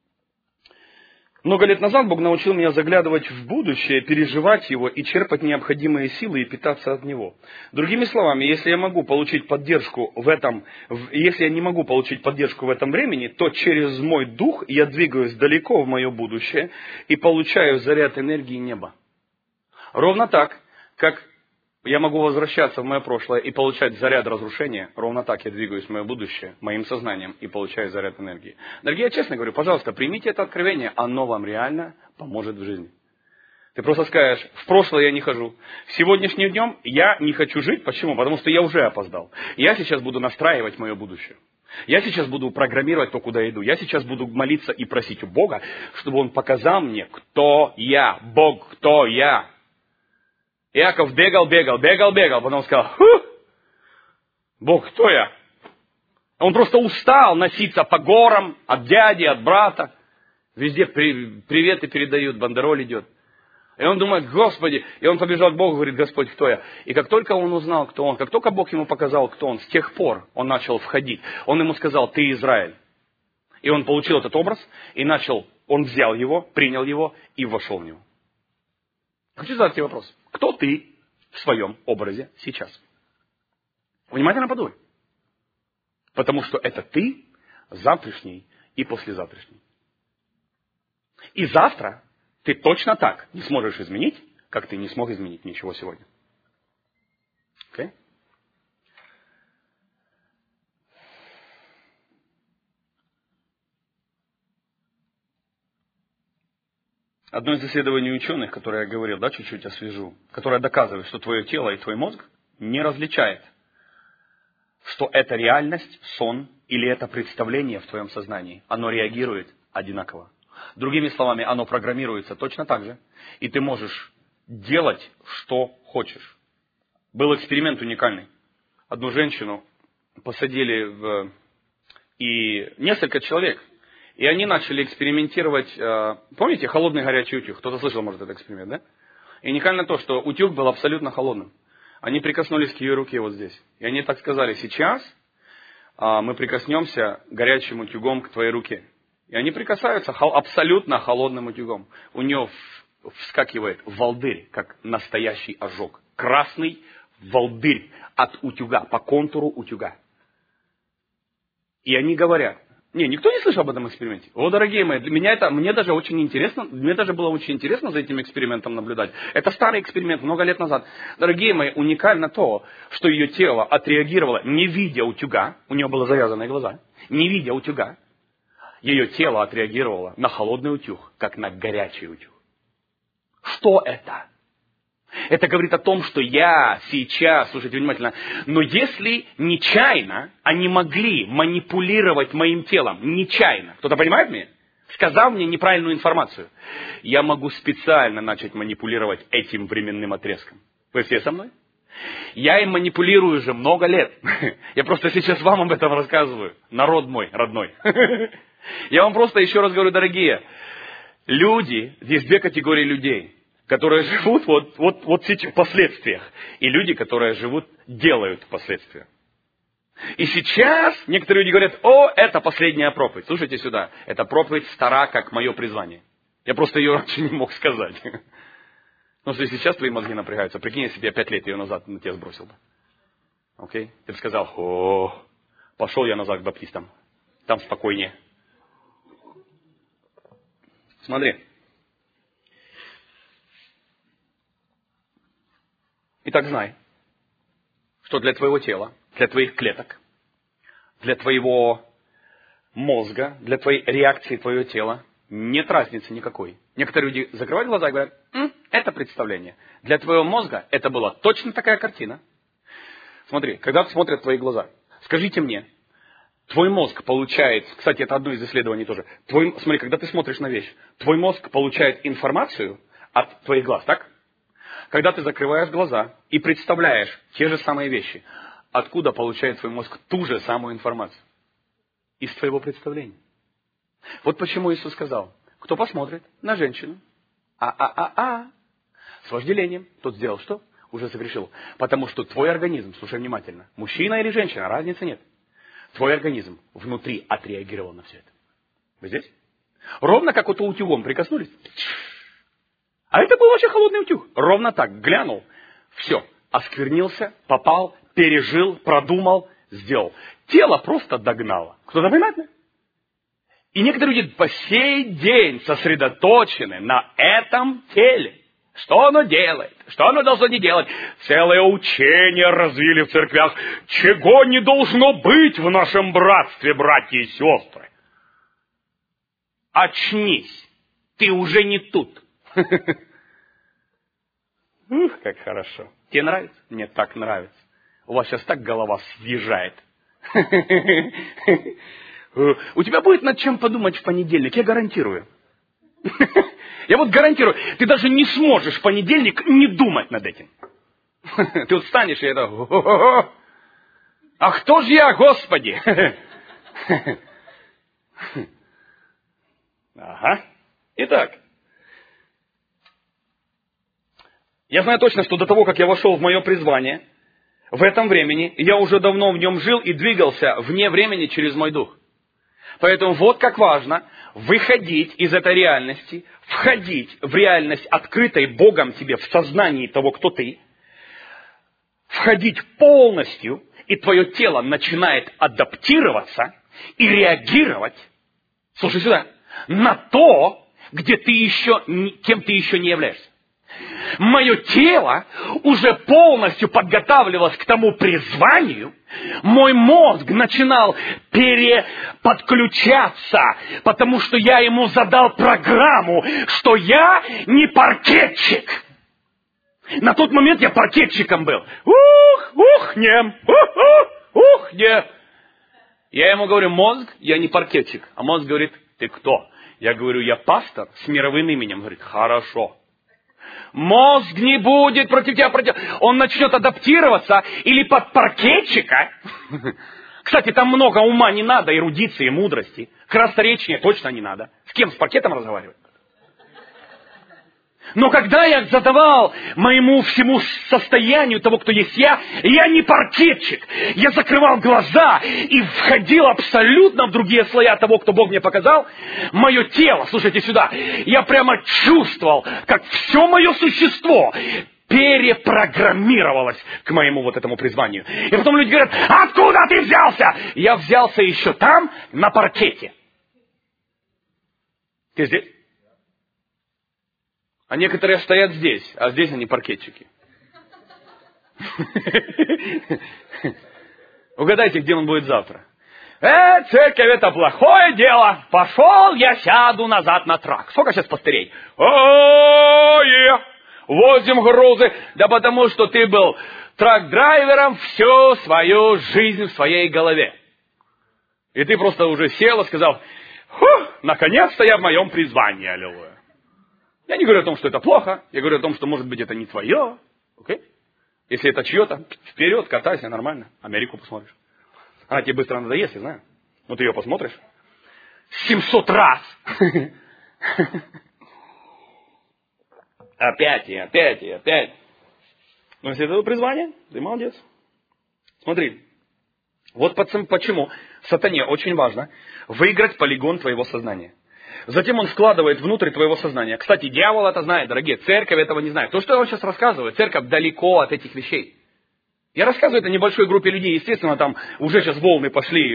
Много лет назад Бог научил меня заглядывать в будущее, переживать его и черпать необходимые силы и питаться от него. Другими словами, если я могу получить поддержку в этом, если я не могу получить поддержку в этом времени, то через мой дух я двигаюсь далеко в мое будущее и получаю заряд энергии неба. Ровно так, как я могу возвращаться в мое прошлое и получать заряд разрушения. Ровно так я двигаюсь в мое будущее, моим сознанием, и получаю заряд энергии. Дорогие, я честно говорю, пожалуйста, примите это откровение. Оно вам реально поможет в жизни. Ты просто скажешь, в прошлое я не хожу. Сегодняшним днем я не хочу жить. Почему? Потому что я уже опоздал. Я сейчас буду настраивать мое будущее. Я сейчас буду программировать то, куда я иду. Я сейчас буду молиться и просить у Бога, чтобы Он показал мне, кто я. Бог, кто я. Иаков бегал, бегал, бегал, бегал. Потом сказал, Ху! Бог, кто я? Он просто устал носиться по горам, от дяди, от брата. Везде при, приветы передают, бандероль идет. И он думает, Господи, и он побежал к Богу, говорит, Господь, кто я? И как только он узнал, кто он, как только Бог ему показал, кто он, с тех пор он начал входить. Он ему сказал, ты Израиль. И он получил этот образ, и начал, он взял его, принял его и вошел в него. Хочу задать тебе вопрос. Кто ты в своем образе сейчас? Внимательно подумай. Потому что это ты, завтрашний и послезавтрашний. И завтра ты точно так не сможешь изменить, как ты не смог изменить ничего сегодня. Окей? Okay? Одно из исследований ученых, которое я говорил, да, чуть-чуть освежу, которое доказывает, что твое тело и твой мозг не различает, что это реальность, сон или это представление в твоем сознании. Оно реагирует одинаково. Другими словами, оно программируется точно так же, и ты можешь делать, что хочешь. Был эксперимент уникальный. Одну женщину посадили в... и несколько человек. И они начали экспериментировать, помните, холодный горячий утюг? Кто-то слышал, может, этот эксперимент, да? И уникально то, что утюг был абсолютно холодным. Они прикоснулись к ее руке вот здесь. И они так сказали, сейчас мы прикоснемся горячим утюгом к твоей руке. И они прикасаются абсолютно холодным утюгом. У нее вскакивает волдырь, как настоящий ожог. Красный волдырь от утюга, по контуру утюга. И они говорят, не, никто не слышал об этом эксперименте. О, дорогие мои, для меня это, мне даже очень интересно, мне даже было очень интересно за этим экспериментом наблюдать. Это старый эксперимент, много лет назад. Дорогие мои, уникально то, что ее тело отреагировало, не видя утюга, у нее были завязанные глаза, не видя утюга, ее тело отреагировало на холодный утюг, как на горячий утюг. Что это? Это говорит о том, что я сейчас, слушайте внимательно, но если нечаянно они могли манипулировать моим телом, нечаянно, кто-то понимает меня? Сказал мне неправильную информацию, я могу специально начать манипулировать этим временным отрезком. Вы все со мной? Я им манипулирую уже много лет. Я просто сейчас вам об этом рассказываю. Народ мой, родной. Я вам просто еще раз говорю, дорогие, люди, здесь две категории людей. Которые живут вот, вот, вот в последствиях. И люди, которые живут, делают в последствиях. И сейчас некоторые люди говорят, о, это последняя проповедь. Слушайте сюда, эта проповедь стара, как мое призвание. Я просто ее раньше не мог сказать. Потому что если сейчас твои мозги напрягаются, прикинь, если бы я пять лет ее назад на тебя сбросил бы. Окей? Ты бы сказал, о, пошел я назад к баптистам. Там спокойнее. Смотри. Итак, знай, что для твоего тела, для твоих клеток, для твоего мозга, для твоей реакции твоего тела нет разницы никакой. Некоторые люди закрывают глаза и говорят, М, это представление. Для твоего мозга это была точно такая картина. Смотри, когда смотрят твои глаза, скажите мне, твой мозг получает, кстати, это одно из исследований тоже, твой, смотри, когда ты смотришь на вещь, твой мозг получает информацию от твоих глаз, так? Когда ты закрываешь глаза и представляешь те же самые вещи, откуда получает твой мозг ту же самую информацию? Из твоего представления. Вот почему Иисус сказал, кто посмотрит на женщину, а-а-а-а, с вожделением, тот сделал что? Уже согрешил. Потому что твой организм, слушай внимательно, мужчина или женщина, разницы нет. Твой организм внутри отреагировал на все это. Вы здесь? Ровно как вот утюгом прикоснулись. А это был очень холодный утюг. Ровно так, глянул, все, осквернился, попал, пережил, продумал, сделал. Тело просто догнало. Кто-то понимает? И некоторые люди по сей день сосредоточены на этом теле. Что оно делает? Что оно должно не делать? Целое учение развили в церквях. Чего не должно быть в нашем братстве, братья и сестры? Очнись. Ты уже не тут. Ух, как хорошо. Тебе нравится? Мне так нравится. У вас сейчас так голова съезжает. У тебя будет над чем подумать в понедельник, я гарантирую. Я вот гарантирую, ты даже не сможешь в понедельник не думать над этим. Ты вот встанешь и это... А кто же я, Господи? Ага. Итак. Я знаю точно, что до того, как я вошел в мое призвание, в этом времени я уже давно в нем жил и двигался вне времени через мой дух. Поэтому вот как важно выходить из этой реальности, входить в реальность, открытой Богом тебе в сознании того, кто ты, входить полностью, и твое тело начинает адаптироваться и реагировать, слушай сюда, на то, где ты еще, кем ты еще не являешься. Мое тело уже полностью подготавливалось к тому призванию, мой мозг начинал переподключаться, потому что я ему задал программу, что я не паркетчик. На тот момент я паркетчиком был. Ух, ух, нем, ух, ух, ух, не. Я ему говорю, мозг, я не паркетчик. А мозг говорит, ты кто? Я говорю, я пастор с мировым именем. Говорит, хорошо. Мозг не будет против тебя, против... Он начнет адаптироваться или под паркетчика. Кстати, там много ума не надо, эрудиции, мудрости. Красноречия точно не надо. С кем? С паркетом разговаривать? Но когда я задавал моему всему состоянию того, кто есть я, я не паркетчик. Я закрывал глаза и входил абсолютно в другие слоя того, кто Бог мне показал. Мое тело, слушайте сюда, я прямо чувствовал, как все мое существо перепрограммировалось к моему вот этому призванию. И потом люди говорят, откуда ты взялся? Я взялся еще там, на паркете. Ты здесь? А некоторые стоят здесь, а здесь они паркетчики. Угадайте, где он будет завтра. Э, церковь это плохое дело. Пошел, я сяду назад на трак. Сколько сейчас пастырей? Ой, возим грузы. Да потому что ты был трак-драйвером всю свою жизнь в своей голове. И ты просто уже сел и сказал, наконец-то я в моем призвании, аллилуйя. Я не говорю о том, что это плохо. Я говорю о том, что, может быть, это не твое. Окей? Если это чье-то, вперед, катайся, нормально. Америку посмотришь. Она тебе быстро надоест, я знаю. Но ты ее посмотришь. семьсот раз. Опять и опять и опять. Но если это призвание, ты молодец. Смотри. Вот почему сатане очень важно выиграть полигон твоего сознания. Затем он вкладывает внутрь твоего сознания. Кстати, дьявол это знает, дорогие. Церковь этого не знает. То, что я вам сейчас рассказываю, церковь далеко от этих вещей. Я рассказываю это небольшой группе людей. Естественно, там уже сейчас волны пошли в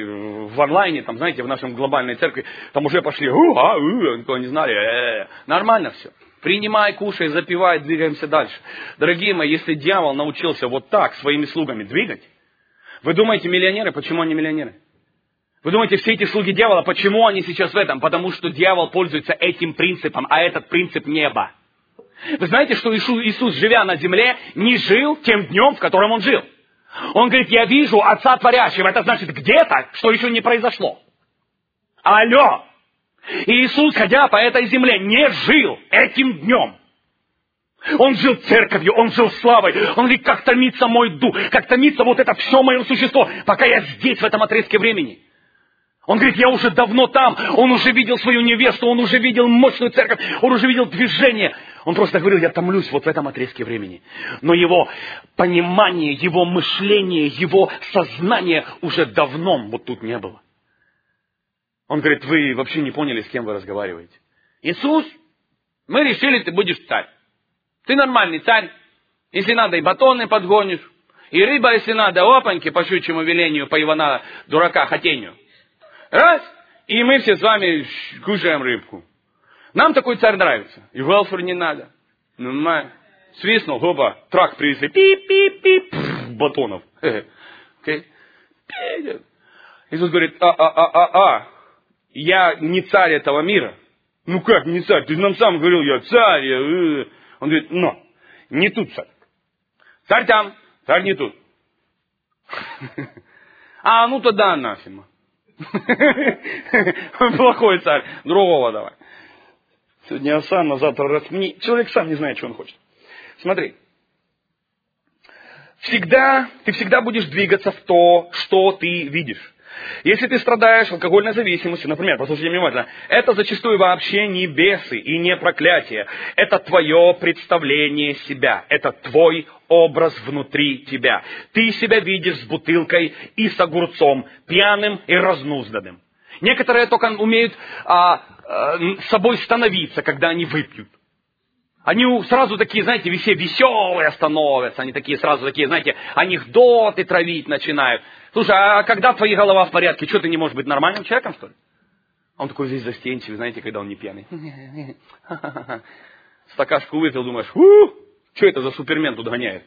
в онлайне, там, знаете, в нашем глобальной церкви, там уже пошли, у-а, у, никого не знали, э-э-э. Нормально все. Принимай, кушай, запивай, двигаемся дальше. Дорогие мои, если дьявол научился вот так своими слугами двигать, вы думаете, миллионеры, почему они миллионеры? Вы думаете, все эти слуги дьявола, почему они сейчас в этом? Потому что дьявол пользуется этим принципом, а этот принцип неба. Вы знаете, что Иисус, Иисус, живя на земле, не жил тем днем, в котором Он жил. Он говорит, я вижу Отца Творящего. Это значит где-то, что еще не произошло. Алло! И Иисус, ходя по этой земле, не жил этим днем. Он жил церковью, Он жил славой. Он говорит, как томится мой дух, как томится вот это все мое существо, пока я здесь, в этом отрезке времени. Он говорит, я уже давно там, он уже видел свою невесту, он уже видел мощную церковь, он уже видел движение. Он просто говорил, я томлюсь вот в этом отрезке времени. Но его понимание, его мышление, его сознание уже давно вот тут не было. Он говорит, вы вообще не поняли, с кем вы разговариваете. Иисус, мы решили, ты будешь царь. Ты нормальный царь. Если надо, и батоны подгонишь, и рыба, если надо, опаньки, по щучьему велению, по Ивана дурака хотению. Раз, и мы все с вами кушаем рыбку. Нам такой царь нравится. И велфер не надо. Ну, свистнул, хопа, трак привезли. Пип-пип-пип, батонов. Okay. Иисус говорит, а-а-а-а-а, я не царь этого мира. Ну как не царь? Ты нам сам говорил, я царь. Я... Он говорит, но, не тут царь. Царь там, царь не тут. А, ну тогда анафема. Плохой царь, другого давай. Сегодня Асан, а завтра Расмни. Человек сам не знает, что он хочет. Смотри. Всегда, ты всегда будешь двигаться в то, что ты видишь. Если ты страдаешь алкогольной зависимостью, например, послушайте внимательно, это зачастую вообще не бесы и не проклятие. Это твое представление себя. Это твой образ внутри тебя. Ты себя видишь с бутылкой и с огурцом, пьяным и разнузданным. Некоторые только умеют а, а, с собой становиться, когда они выпьют. Они сразу такие, знаете, все веселые становятся. Они такие сразу такие, знаете, анекдоты травить начинают. Слушай, а когда твоя голова в порядке, что ты не можешь быть нормальным человеком, что ли? Он такой весь застенчивый, знаете, когда он не пьяный. Стакашку выпил, думаешь, у, что это за супермен тут гоняет?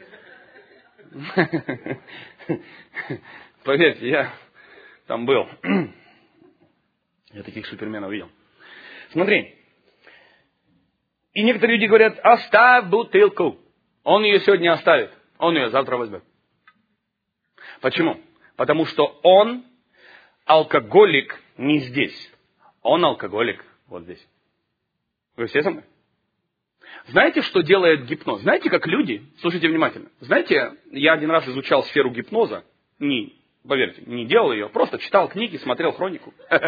Поверьте, я там был. Я таких суперменов видел. Смотри. И некоторые люди говорят, оставь бутылку. Он ее сегодня оставит, он ее завтра возьмет. Почему? Потому что он алкоголик не здесь. Он алкоголик вот здесь. Вы все со мной? Знаете, что делает гипноз? Знаете, как люди, слушайте внимательно. Знаете, я один раз изучал сферу гипноза. Не, поверьте, не делал ее, просто читал книги, смотрел хронику.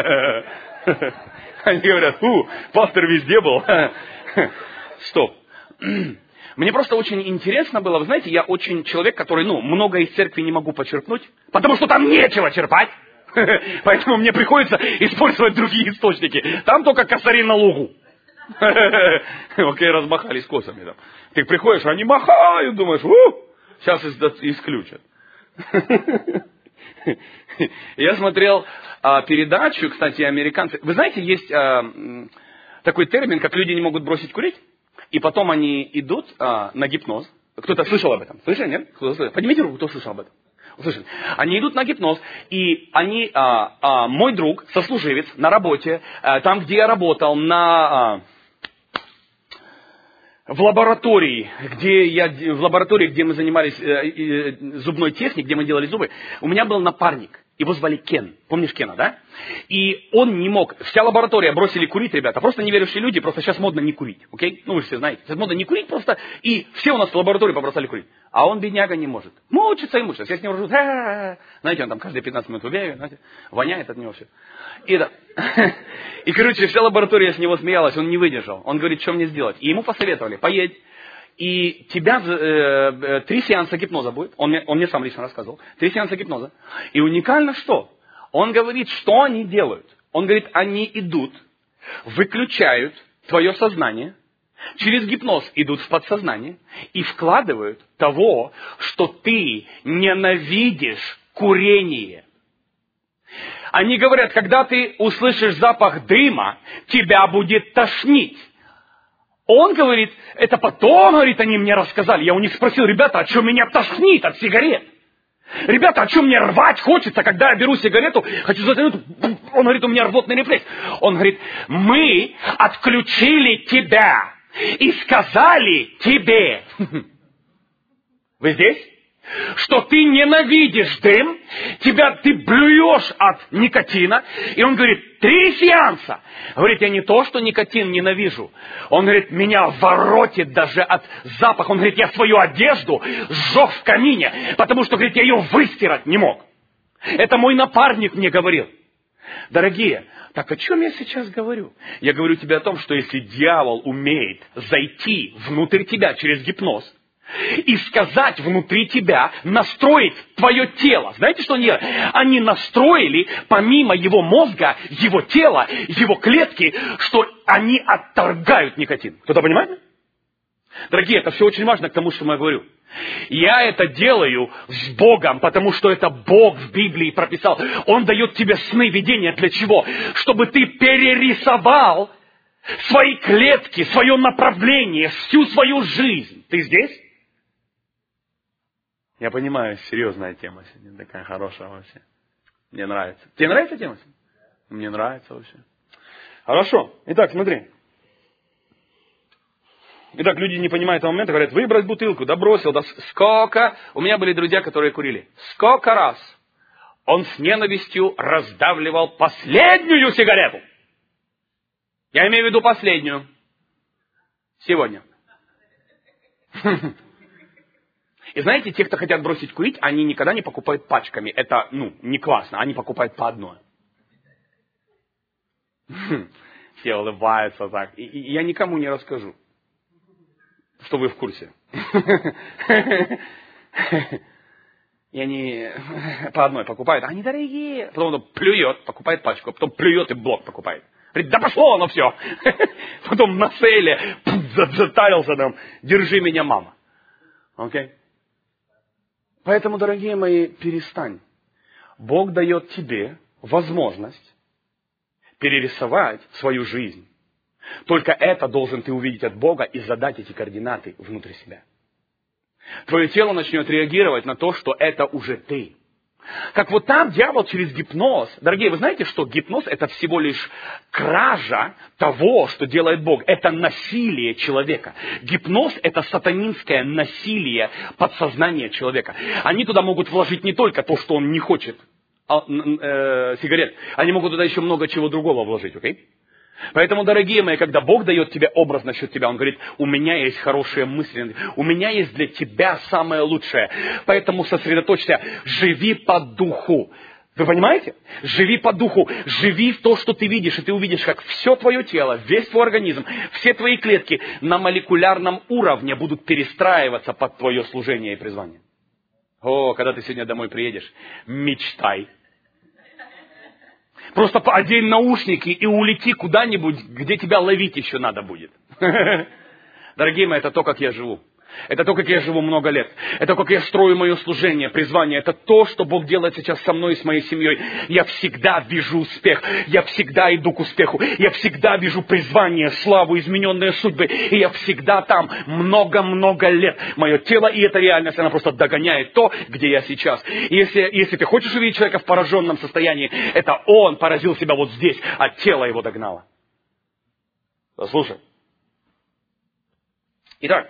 Они говорят, у, пастор везде был. Стоп. Мне просто очень интересно было, вы знаете, я очень человек, который, ну, много из церкви не могу почерпнуть, потому что там нечего черпать. Поэтому мне приходится использовать другие источники. Там только косари на лугу. Окей, размахались косами там. Ты приходишь, они махают, думаешь, у, сейчас исключат. Я смотрел а, передачу, кстати, американцы. Вы знаете, есть а, такой термин, как люди не могут бросить курить. И потом они идут а, на гипноз. Кто-то слышал об этом? Слышали, нет? Кто-то слышал? Поднимите руку, кто слышал об этом. Слышали? Они идут на гипноз, и они, а, а, мой друг, сослуживец на работе, а, там, где я работал, на, а, в лаборатории, где я, в лаборатории, где мы занимались э, э, зубной техникой, где мы делали зубы, у меня был напарник. Его звали Кен. Помнишь Кена, да? И он не мог. Вся лаборатория бросили курить, ребята. Просто неверующие люди. Просто сейчас модно не курить. Окей? Ну, вы же все знаете. Сейчас модно не курить просто. И все у нас в лаборатории побросали курить. А он, бедняга, не может. Мучится и мучится. Я с ним ржу. Знаете, он там каждые пятнадцать минут убегает. Знаете, воняет от него все. И, да. И, короче, вся лаборатория с него смеялась. Он не выдержал. Он говорит, что мне сделать? И ему посоветовали. Поедь. И тебя э, три сеанса гипноза будет. Он мне, он мне сам лично рассказывал. Три сеанса гипноза. И уникально что? Он говорит, что они делают. Он говорит, они идут, выключают твое сознание, через гипноз идут в подсознание и вкладывают того, что ты ненавидишь курение. Они говорят, когда ты услышишь запах дыма, тебя будет тошнить. Он говорит, это потом, говорит, они мне рассказали. Я у них спросил, ребята, а что меня тошнит от сигарет? Ребята, а что мне рвать хочется, когда я беру сигарету, хочу затянуть, он говорит, у меня рвотный рефлекс. Он говорит, мы отключили тебя и сказали тебе, вы здесь? Что ты ненавидишь дым, тебя ты блюешь от никотина. И он говорит, три сеанса. Говорит, я не то, что никотин ненавижу. Он говорит, меня воротит даже от запаха. Он говорит, я свою одежду сжег в камине, потому что, говорит, я ее выстирать не мог. Это мой напарник мне говорил. Дорогие, так о чем я сейчас говорю? Я говорю тебе о том, что если дьявол умеет зайти внутрь тебя через гипноз, и сказать внутри тебя, настроить твое тело. Знаете, что они делают? Они настроили, помимо его мозга, его тела, его клетки, что они отторгают никотин. Кто-то понимает? Дорогие, это все очень важно к тому, что я говорю. Я это делаю с Богом, потому что это Бог в Библии прописал. Он дает тебе сны, видения. Для чего? Чтобы ты перерисовал свои клетки, свое направление, всю свою жизнь. Ты здесь? Я понимаю, серьезная тема сегодня, такая хорошая вообще. Мне нравится. Тебе нравится тема сегодня? Мне нравится вообще. Хорошо. Итак, смотри. Итак, люди не понимают этого момента, говорят, выбрать бутылку, да бросил, да сколько. У меня были друзья, которые курили. Сколько раз он с ненавистью раздавливал последнюю сигарету. Я имею в виду последнюю. Сегодня. И знаете, те, кто хотят бросить курить, они никогда не покупают пачками. Это, ну, не классно. Они покупают по одной. Все улыбаются так. И, и я никому не расскажу, что вы в курсе. И они по одной покупают. Они дорогие. Потом он плюет, покупает пачку. Потом плюет и блок покупает. Говорит, да пошло оно все. Потом на сейле затарился там. Держи меня, мама. Окей? Okay? Поэтому, дорогие мои, перестань. Бог дает тебе возможность перерисовать свою жизнь. Только это должен ты увидеть от Бога и задать эти координаты внутри себя. Твое тело начнет реагировать на то, что это уже ты. Как вот там дьявол через гипноз. Дорогие, вы знаете, что гипноз это всего лишь кража того, что делает Бог. Это насилие человека. Гипноз это сатанинское насилие подсознания человека. Они туда могут вложить не только то, что он не хочет, а, э, сигарет. Они могут туда еще много чего другого вложить, окей? Okay? Поэтому, дорогие мои, когда Бог дает тебе образ насчет тебя, Он говорит, у меня есть хорошие мысли, у меня есть для тебя самое лучшее. Поэтому сосредоточься, живи по духу. Вы понимаете? Живи по духу, живи в то, что ты видишь, и ты увидишь, как все твое тело, весь твой организм, все твои клетки на молекулярном уровне будут перестраиваться под твое служение и призвание. О, когда ты сегодня домой приедешь, мечтай. Просто одень наушники и улети куда-нибудь, где тебя ловить еще надо будет. Дорогие мои, это то, как я живу. Это то, как я живу много лет. Это как я строю мое служение, призвание. Это то, что Бог делает сейчас со мной и с моей семьей. Я всегда вижу успех. Я всегда иду к успеху. Я всегда вижу призвание, славу, измененные судьбы. И я всегда там много-много лет. Мое тело и эта реальность, она просто догоняет то, где я сейчас. И если, если ты хочешь увидеть человека в пораженном состоянии, это он поразил себя вот здесь, а тело его догнало. Слушай. Итак.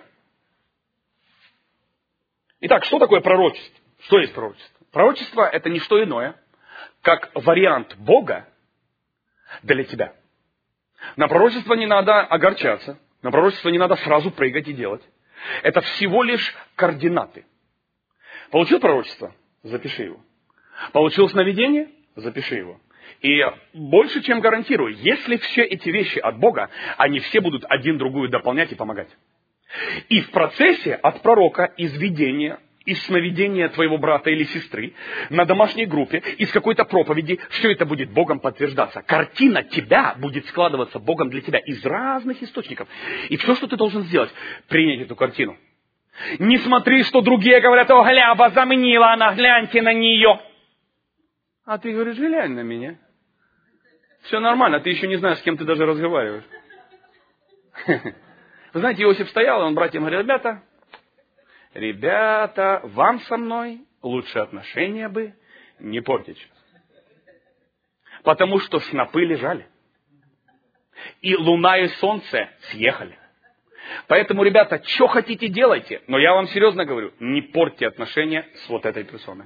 Итак, что такое пророчество? Что есть пророчество? Пророчество – это не что иное, как вариант Бога для тебя. На пророчество не надо огорчаться, на пророчество не надо сразу прыгать и делать. Это всего лишь координаты. Получил пророчество? Запиши его. Получил сновидение? Запиши его. И больше чем гарантирую, если все эти вещи от Бога, они все будут один другую дополнять и помогать. И в процессе от пророка, из видения, из сновидения твоего брата или сестры, на домашней группе, из какой-то проповеди, все это будет Богом подтверждаться. Картина тебя будет складываться Богом для тебя из разных источников. И все, что ты должен сделать, принять эту картину. Не смотри, что другие говорят, о, гля, возомнила она, гляньте на нее. А ты говоришь, глянь на меня. Все нормально, ты еще не знаешь, с кем ты даже разговариваешь. Вы знаете, Иосиф стоял, и он братьям говорит, ребята, ребята, вам со мной лучше отношения бы не портить. Потому что снопы лежали. И луна и солнце съехали. Поэтому, ребята, что хотите, делайте. Но я вам серьезно говорю, не портьте отношения с вот этой персоной.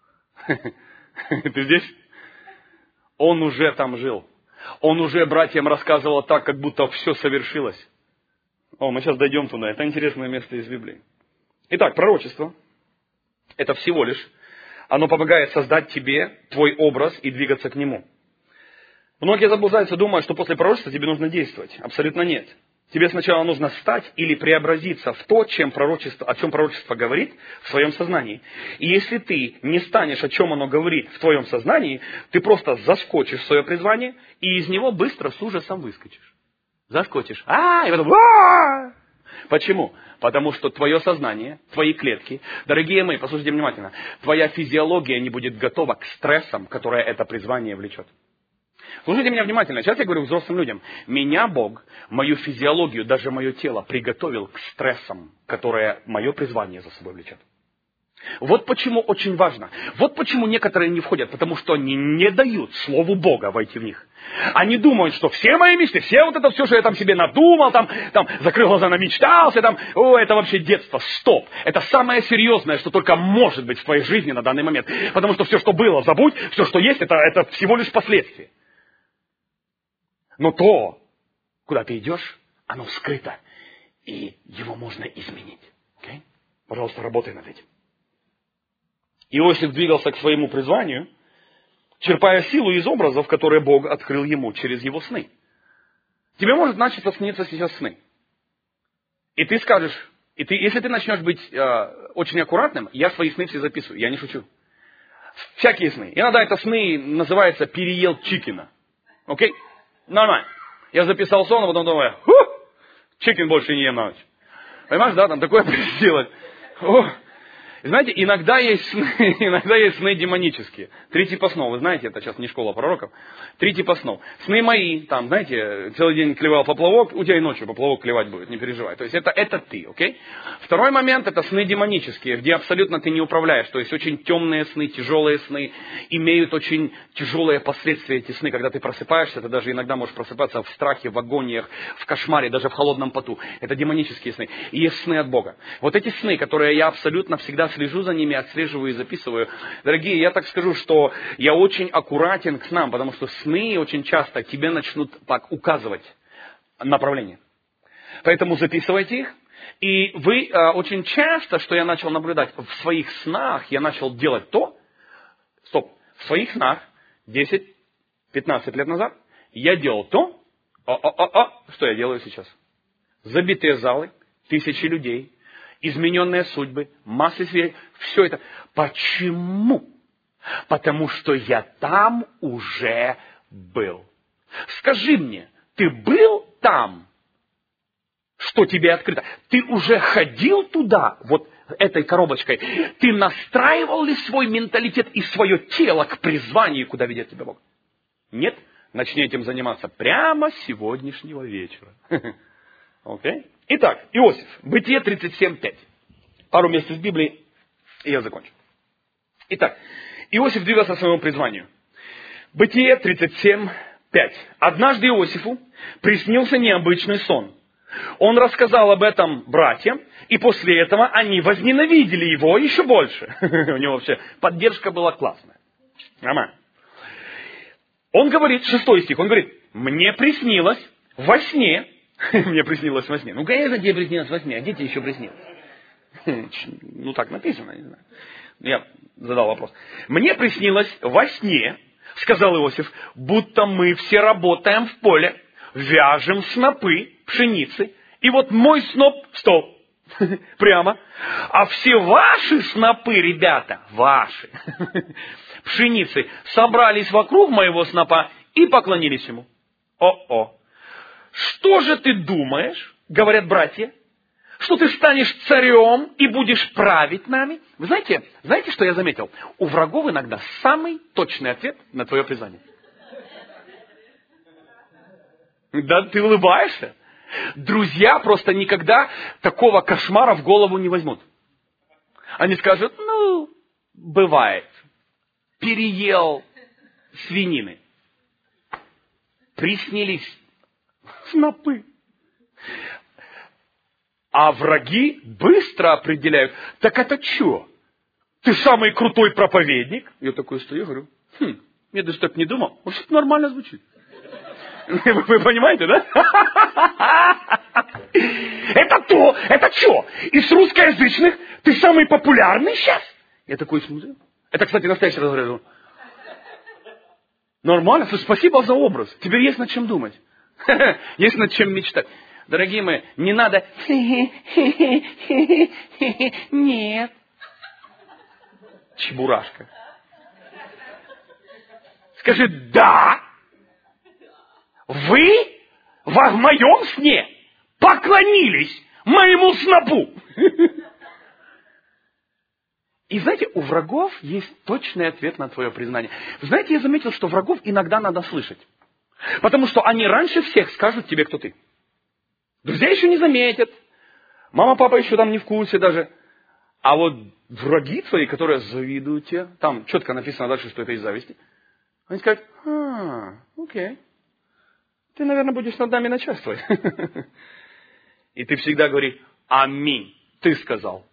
Ты здесь? Он уже там жил. Он уже братьям рассказывал так, как будто все совершилось. О, мы сейчас дойдем туда. Это интересное место из Библии. Итак, пророчество. Это всего лишь. Оно помогает создать тебе твой образ и двигаться к нему. Многие заблуждаются, думая, что после пророчества тебе нужно действовать. Абсолютно нет. Тебе сначала нужно стать или преобразиться в то, чем пророчество, о чем пророчество говорит в своем сознании. И если ты не станешь, о чем оно говорит в твоем сознании, ты просто заскочишь в свое призвание и из него быстро с ужасом выскочишь. Заскочишь. А, и потом... А-а-а! Почему? Потому что твое сознание, твои клетки, дорогие мои, послушайте внимательно, твоя физиология не будет готова к стрессам, которые это призвание влечет. Слушайте меня внимательно. Сейчас я говорю взрослым людям. Меня Бог, мою физиологию, даже мое тело приготовил к стрессам, которые мое призвание за собой влечет. Вот почему очень важно. Вот почему некоторые не входят, потому что они не дают Слову Бога войти в них. Они думают, что все мои мечты, все вот это все, что я там себе надумал, там, там закрыл глаза, намечтался, там, о, это вообще детство. Стоп. Это самое серьезное, что только может быть в твоей жизни на данный момент. Потому что все, что было, забудь, все, что есть, это, это всего лишь последствия. Но то, куда ты идешь, оно скрыто, и его можно изменить. Okay? Пожалуйста, работай над этим. Иосиф двигался к своему призванию, черпая силу из образов, которые Бог открыл ему через его сны. Тебе может начаться сниться сейчас сны. И ты скажешь, и ты, если ты начнешь быть э, очень аккуратным, я свои сны все записываю, я не шучу. Всякие сны. Иногда это сны называются «переел чикена». Окей? Okay? Нормально. Я записал сон, а потом думаю, ху, чикен больше не ем на ночь. Понимаешь, да, там такое сделать. Знаете, иногда есть сны, иногда есть сны демонические. Три типа снов. Вы знаете, это сейчас не школа пророков. Три типа снов. Сны мои, там, знаете, целый день клевал поплавок, у тебя и ночью поплавок клевать будет, не переживай. То есть это, это ты, окей? Второй момент, это сны демонические, где абсолютно ты не управляешь. То есть очень темные сны, тяжелые сны, имеют очень тяжелые последствия эти сны. Когда ты просыпаешься, ты даже иногда можешь просыпаться в страхе, в агониях, в кошмаре, даже в холодном поту. Это демонические сны. И есть сны от Бога. Вот эти сны, которые я абсолютно всегда слежу за ними, отслеживаю и записываю. Дорогие, я так скажу, что я очень аккуратен к снам, потому что сны очень часто тебе начнут так указывать направление. Поэтому записывайте их. И вы э, очень часто, что я начал наблюдать, в своих снах я начал делать то, стоп, в своих снах десять-пятнадцать лет назад я делал то, о-о-о-о, что я делаю сейчас. Забитые залы, тысячи людей, измененные судьбы, массы свидетелей, все это. Почему? Потому что я там уже был. Скажи мне, ты был там, что тебе открыто? Ты уже ходил туда, вот этой коробочкой? Ты настраивал ли свой менталитет и свое тело к призванию, куда ведет тебя Бог? Нет? Начни этим заниматься прямо с сегодняшнего вечера. Окей? Итак, Иосиф, Бытие тридцать семь пять. Пару мест из Библии, и я закончу. Итак, Иосиф двигался к своему призванию. Бытие тридцать семь пять. Однажды Иосифу приснился необычный сон. Он рассказал об этом братьям, и после этого они возненавидели его еще больше. У него вообще поддержка была классная. Нормально. Он говорит, шестой стих, он говорит, мне приснилось во сне, мне приснилось во сне. Ну, конечно, тебе приснилось во сне, а где тебе еще приснилось? Ну, так написано, не знаю. Я задал вопрос. Мне приснилось во сне, сказал Иосиф, будто мы все работаем в поле, вяжем снопы пшеницы, и вот мой сноп, стоп, прямо, а все ваши снопы, ребята, ваши, пшеницы, собрались вокруг моего снопа и поклонились ему. О-о. Что же ты думаешь, говорят братья, что ты станешь царем и будешь править нами. Вы знаете, знаете, что я заметил? У врагов иногда самый точный ответ на твое признание. Да, ты улыбаешься? Друзья просто никогда такого кошмара в голову не возьмут. Они скажут, ну, бывает, переел свинины, приснились снопы. А враги быстро определяют, так это что? Ты самый крутой проповедник? Я такой стою и говорю, хм, я даже так не думал, может, это нормально звучит. Вы, вы понимаете, да? Это то, это что? Из русскоязычных ты самый популярный сейчас? Я такой смотрю. Это, кстати, настоящий разговор. Нормально, спасибо за образ. Теперь есть над чем думать. Есть над чем мечтать. Дорогие мои, не надо... Нет. Чебурашка. Скажи, да. Вы в моем сне поклонились моему снопу. И знаете, у врагов есть точный ответ на твое признание. Знаете, я заметил, что врагов иногда надо слышать. Потому что они раньше всех скажут тебе, кто ты. Друзья еще не заметят. Мама, папа еще там не в курсе даже. А вот враги твои, которые завидуют тебе, там четко написано дальше, что это из зависти. Они скажут, а, окей. Ты, наверное, будешь над нами начальствовать. И ты всегда говори, аминь. Ты сказал.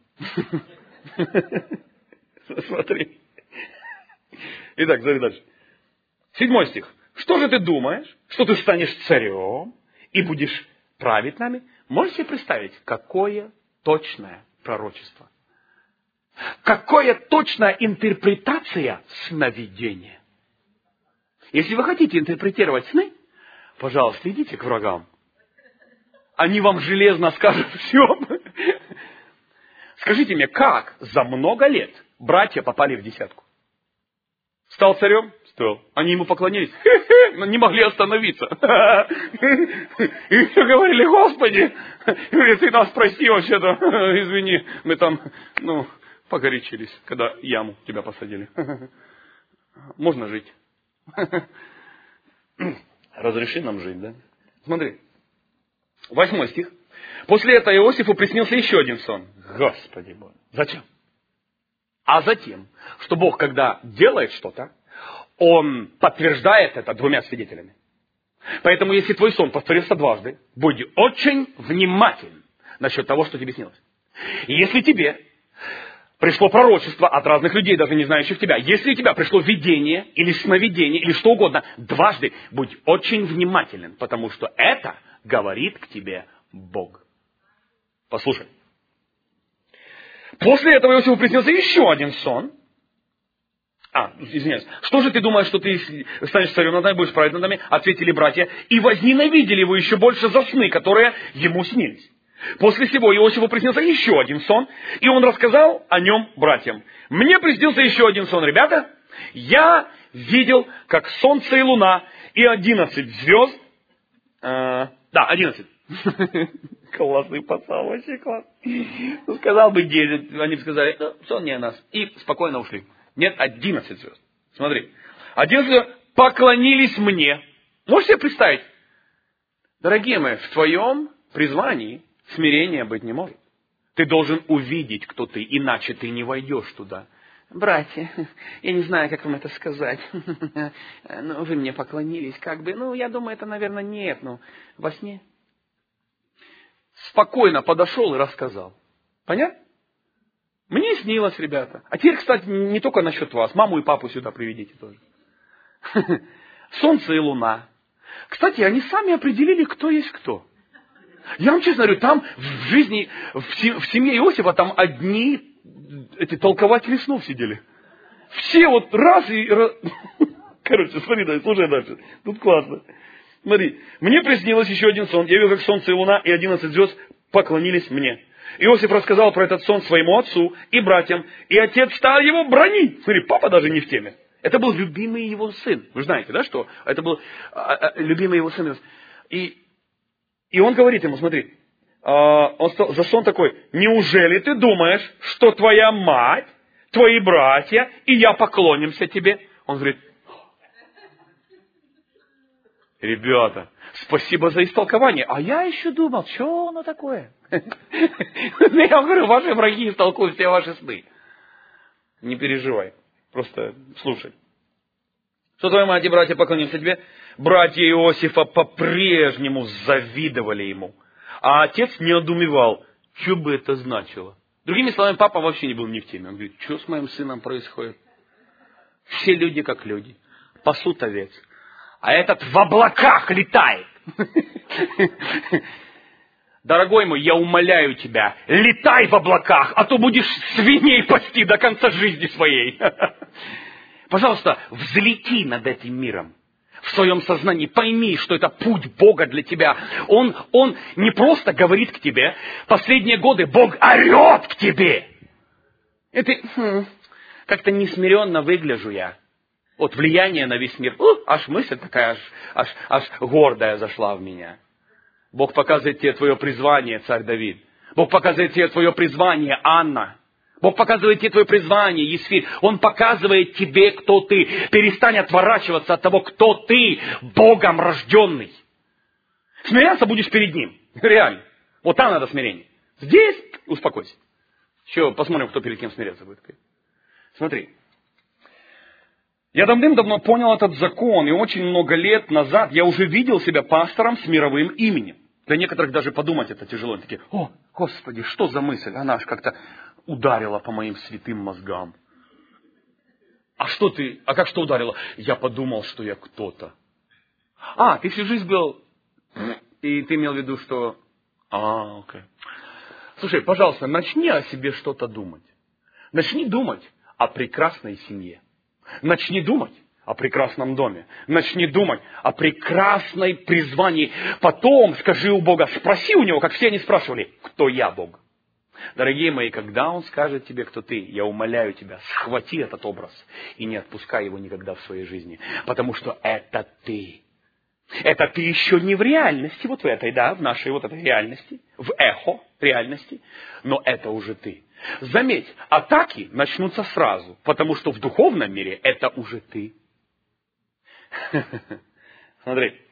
Смотри. Итак, смотри дальше. Седьмой стих. Что же ты думаешь, что ты станешь царем и будешь править нами? Можете себе представить, какое точное пророчество? Какая точная интерпретация сновидения? Если вы хотите интерпретировать сны, пожалуйста, идите к врагам. Они вам железно скажут все. Скажите мне, как за много лет братья попали в десятку? Стал царем? Стал. Они ему поклонились. Хе-хе, но не могли остановиться. И все говорили, Господи, ты нас прости вообще-то. Извини, мы там, ну, погорячились, когда яму тебя посадили. Можно жить. Разреши нам жить, да? Смотри. Восьмой стих. После этого Иосифу приснился еще один сон. Господи Боже. Зачем? А затем, что Бог, когда делает что-то, Он подтверждает это двумя свидетелями. Поэтому, если твой сон повторился дважды, будь очень внимателен насчет того, что тебе снилось. И если тебе пришло пророчество от разных людей, даже не знающих тебя, если у тебя пришло видение или сновидение, или что угодно, дважды будь очень внимателен, потому что это говорит к тебе Бог. Послушай. После этого Иосифу приснился еще один сон. А, извиняюсь. Что же ты думаешь, что ты станешь царем над нами, будешь править над нами? Ответили братья. И возненавидели его еще больше за сны, которые ему снились. После сего Иосифу приснился еще один сон, и он рассказал о нем братьям. Мне приснился еще один сон, ребята. Я видел, как солнце и луна, и одиннадцать звезд. Э, да, одиннадцать. Классный пацан, вообще класс. Ну, сказал бы десять, они бы сказали, ну, сон не о нас. И спокойно ушли. Нет, одиннадцать звезд. Смотри. одиннадцать звезд поклонились мне. Можете себе представить? Дорогие мои, в твоем призвании смирения быть не может. Ты должен увидеть, кто ты, иначе ты не войдешь туда. Братья, я не знаю, как вам это сказать. Ну, вы мне поклонились, как бы. Ну, я думаю, это, наверное, нет. Ну, во сне. Спокойно подошел и рассказал. Понятно? Мне снилось, ребята. А теперь, кстати, не только насчет вас. Маму и папу сюда приведите тоже. Солнце и луна. Кстати, они сами определили, кто есть кто. Я вам честно говорю, там в жизни, в семье Иосифа, там одни эти толкователи снов сидели. Все вот раз и... Короче, смотри, да, слушай дальше. Тут классно. Смотри, мне приснилось еще один сон. Я видел, как солнце и луна и одиннадцать звезд поклонились мне. Иосиф рассказал про этот сон своему отцу и братьям, и отец стал его бранить. Смотри, папа даже не в теме. Это был любимый его сын. Вы знаете, да, что? Это был а, а, любимый его сын. И, и он говорит ему, смотри, он сказал, Жасон такой, неужели ты думаешь, что твоя мать, твои братья и я поклонимся тебе? Он говорит, ребята, спасибо за истолкование. А я еще думал, что оно такое? Я говорю, ваши враги истолкуют все ваши сны. Не переживай, просто слушай. Что твоя мать и братья поклонимся тебе? Братья Иосифа по-прежнему завидовали ему. А отец не одумевал, что бы это значило. Другими словами, папа вообще не был не в теме. Он говорит, что с моим сыном происходит? Все люди как люди. Пасут овец. А этот в облаках летает. Дорогой мой, я умоляю тебя, летай в облаках, а то будешь свиней пасти до конца жизни своей. Пожалуйста, взлети над этим миром. В своем сознании пойми, что это путь Бога для тебя. Он, он не просто говорит к тебе. Последние годы Бог орет к тебе. И ты, хм, как-то несмиренно выгляжу я. Вот влияние на весь мир. У, аж мысль такая, аж, аж, аж гордая зашла в меня. Бог показывает тебе твое призвание, царь Давид. Бог показывает тебе твое призвание, Анна. Бог показывает тебе твое призвание, Есфирь. Он показывает тебе, кто ты. Перестань отворачиваться от того, кто ты, Богом рожденный. Смиряться будешь перед Ним. Реально. Вот там надо смирение. Здесь успокойся. Еще посмотрим, кто перед кем смиряться будет. Смотри. Я давным-давно понял этот закон, и очень много лет назад я уже видел себя пастором с мировым именем. Для некоторых даже подумать это тяжело. Они такие, о, Господи, что за мысль? Она аж как-то ударила по моим святым мозгам. А что ты, а как что ударила? Я подумал, что я кто-то. А, ты всю жизнь был, и ты имел в виду, что... А, окей. Слушай, пожалуйста, начни о себе что-то думать. Начни думать о прекрасной семье. Начни думать о прекрасном доме. Начни думать о прекрасной призвании. Потом скажи у Бога, спроси у Него, как все они спрашивали, кто я, Бог. Дорогие мои, когда Он скажет тебе, кто ты, я умоляю тебя, схвати этот образ и не отпускай его никогда в своей жизни. Потому что это ты. Это ты еще не в реальности, вот в этой, да, в нашей вот этой реальности, в эхо реальности, но это уже ты. Заметь, атаки начнутся сразу, потому что в духовном мире это уже ты. Смотри.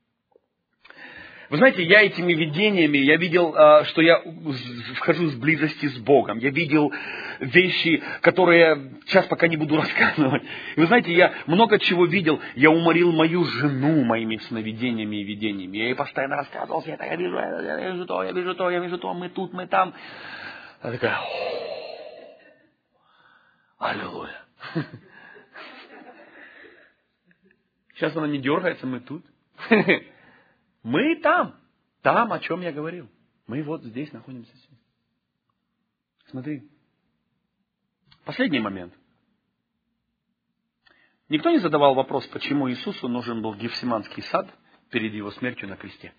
Вы знаете, я этими видениями, я видел, что я вхожу в близости с Богом. Я видел вещи, которые сейчас пока не буду рассказывать. И вы знаете, я много чего видел. Я уморил мою жену моими сновидениями и видениями. Я ей постоянно рассказывал, я, я вижу это, я вижу то, я вижу то, я вижу то, мы тут, мы там. Она такая, аллилуйя. Сейчас она не дергается, мы тут. Мы там. Там, о чем я говорил. Мы вот здесь находимся. Смотри. Последний момент. Никто не задавал вопрос, почему Иисусу нужен был Гефсиманский сад перед Его смертью на кресте.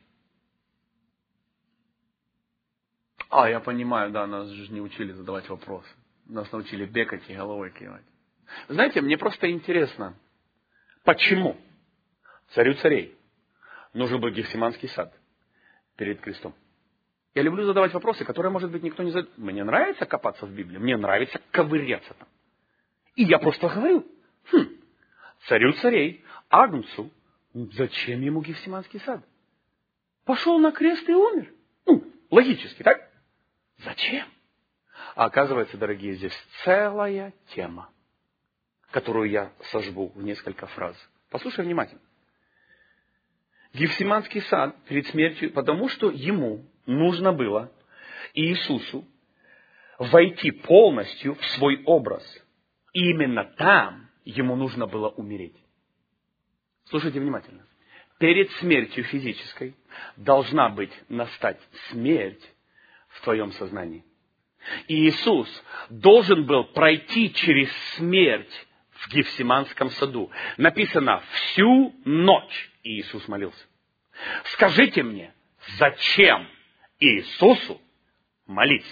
А, я понимаю, да, нас же не учили задавать вопросы. Нас научили бегать и головой кивать. Знаете, мне просто интересно, почему царю царей нужен был Гефсиманский сад перед крестом? Я люблю задавать вопросы, которые, может быть, никто не задает. Мне нравится копаться в Библии, мне нравится ковыряться там. И я просто говорю, хм, царю царей, Агнцу, зачем ему Гефсиманский сад? Пошел на крест и умер. Ну, логически, так? Зачем? А оказывается, дорогие, здесь целая тема, которую я сожгу в несколько фраз. Послушай внимательно. Гефсиманский сад перед смертью, потому что ему нужно было, Иисусу, войти полностью в свой образ. И именно там ему нужно было умереть. Слушайте внимательно. Перед смертью физической должна быть настать смерть в твоем сознании. И Иисус должен был пройти через смерть в Гефсиманском саду. Написано, всю ночь Иисус молился. Скажите мне, зачем Иисусу молиться?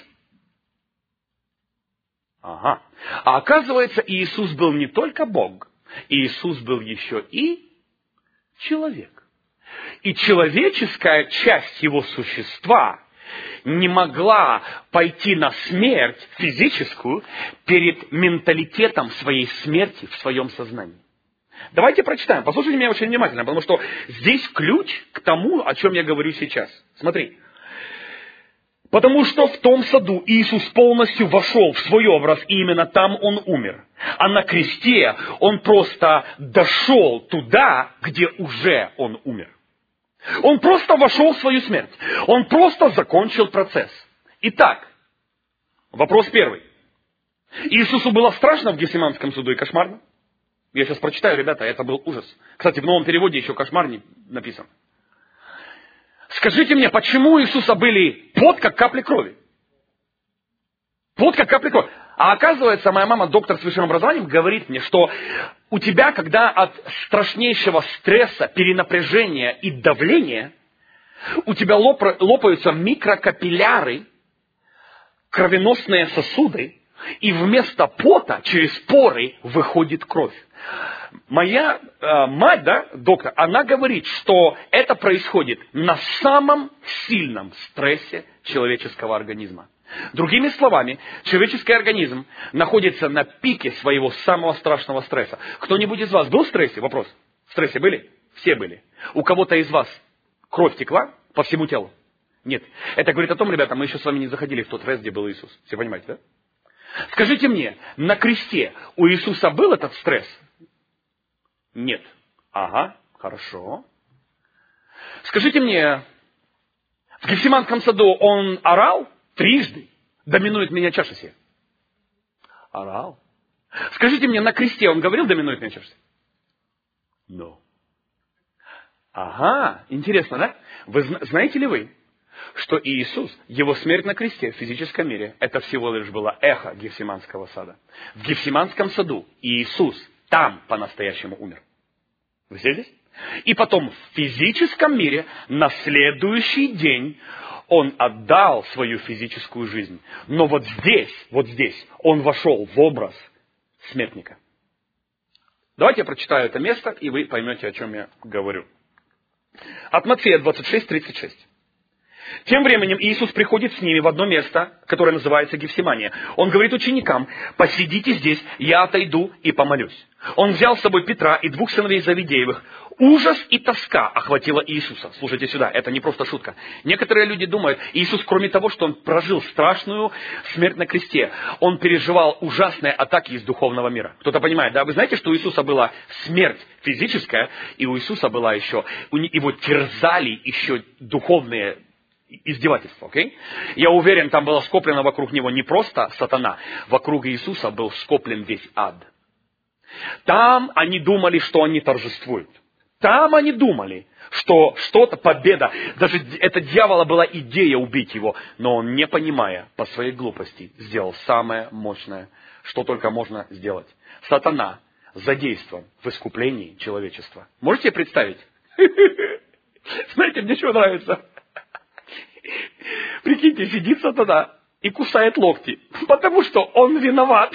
Ага. А оказывается, Иисус был не только Бог, Иисус был еще и человек. И человеческая часть его существа не могла пойти на смерть физическую перед менталитетом своей смерти в своем сознании. Давайте прочитаем. Послушайте меня очень внимательно, потому что здесь ключ к тому, о чем я говорю сейчас. Смотри. Потому что в том саду Иисус полностью вошел в свой образ, и именно там Он умер. А на кресте Он просто дошел туда, где уже Он умер. Он просто вошел в свою смерть. Он просто закончил процесс. Итак, вопрос первый. Иисусу было страшно в Гефсиманском саду и кошмарно? Я сейчас прочитаю, ребята, это был ужас. Кстати, в новом переводе еще кошмар не написан. Скажите мне, почему у Иисуса были пот, как капли крови? Пот, как капли крови. А оказывается, моя мама, доктор с высшим образованием, говорит мне, что у тебя, когда от страшнейшего стресса, перенапряжения и давления, у тебя лопаются микрокапилляры, кровеносные сосуды, и вместо пота через поры выходит кровь. Моя э, мать, да, доктор, она говорит, что это происходит на самом сильном стрессе человеческого организма. Другими словами, человеческий организм находится на пике своего самого страшного стресса. Кто-нибудь из вас был в стрессе? Вопрос. В стрессе были? Все были. У кого-то из вас кровь текла по всему телу? Нет. Это говорит о том, ребята, мы еще с вами не заходили в тот стресс, где был Иисус. Все понимаете, да? Скажите мне, на кресте у Иисуса был этот стресс? Нет. Ага, хорошо. Скажите мне, в Гефсиманском саду Он орал трижды? Доминует меня чаша сия. Орал. Скажите мне, на кресте Он говорил, доминует меня чаша сия? No. Ага, интересно, да? Вы знаете ли вы, что Иисус, Его смерть на кресте в физическом мире, это всего лишь было эхо Гефсиманского сада. В Гефсиманском саду Иисус там по-настоящему умер. Вы все здесь? И потом в физическом мире на следующий день Он отдал свою физическую жизнь. Но вот здесь, вот здесь Он вошел в образ смертника. Давайте я прочитаю это место, и вы поймете, о чем я говорю. От Матфея двадцать шесть тридцать шесть. Тем временем Иисус приходит с ними в одно место, которое называется Гефсимания. Он говорит ученикам: посидите здесь, я отойду и помолюсь. Он взял с собой Петра и двух сыновей Завидеевых. Ужас и тоска охватила Иисуса. Слушайте сюда, это не просто шутка. Некоторые люди думают, Иисус, кроме того, что Он прожил страшную смерть на кресте, Он переживал ужасные атаки из духовного мира. Кто-то понимает, да? Вы знаете, что у Иисуса была смерть физическая, и у Иисуса была еще, его терзали еще духовные издевательство, окей? Okay? Я уверен, там было скоплено вокруг него не просто сатана, вокруг Иисуса был скоплен весь ад. Там они думали, что они торжествуют. Там они думали, что что-то, победа. Даже это дьявола была идея убить его, но он, не понимая по своей глупости, сделал самое мощное, что только можно сделать. Сатана задействован в искуплении человечества. Можете представить? Знаете, мне что нравится? Прикиньте, сидит сатана и кусает локти, потому что он виноват.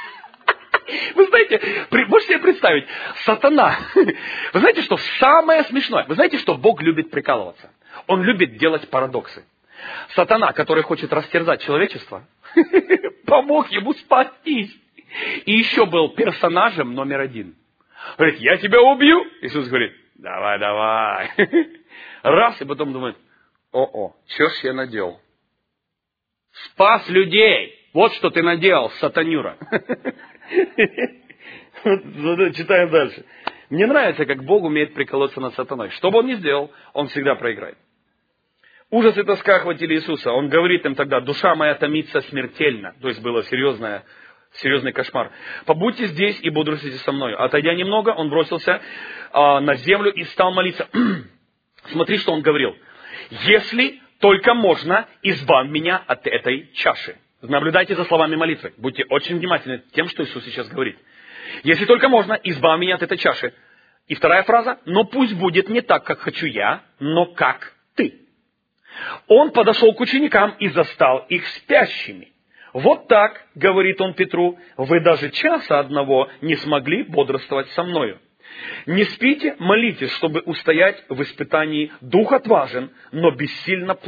Вы знаете, можете себе представить, сатана, вы знаете, что самое смешное, вы знаете, что Бог любит прикалываться? Он любит делать парадоксы. Сатана, который хочет растерзать человечество, помог ему спастись. И еще был персонажем номер один. Говорит: я тебя убью. Иисус говорит: давай, давай. Раз, и потом думает: о-о, что ж я наделал? Спас людей. Вот что ты наделал, сатанюра. Читаем дальше. Мне нравится, как Бог умеет приколоться над сатаной. Что бы он ни сделал, он всегда проиграет. Ужас и тоска охватили Иисуса. Он говорит им тогда: душа моя томится смертельно. То есть было серьезное, серьезный кошмар. Побудьте здесь и бодрствуйте со мной. Отойдя немного, он бросился а, на землю и стал молиться. Смотри, что он говорил. Если только можно, избавь меня от этой чаши. Наблюдайте за словами молитвы. Будьте очень внимательны тем, что Иисус сейчас говорит. Если только можно, избавь меня от этой чаши. И вторая фраза: но пусть будет не так, как хочу я, но как ты. Он подошел к ученикам и застал их спящими. Вот так, говорит он Петру, вы даже часа одного не смогли бодрствовать со мною. Не спите, молитесь, чтобы устоять в испытании. Дух отважен, но бессильна плоть.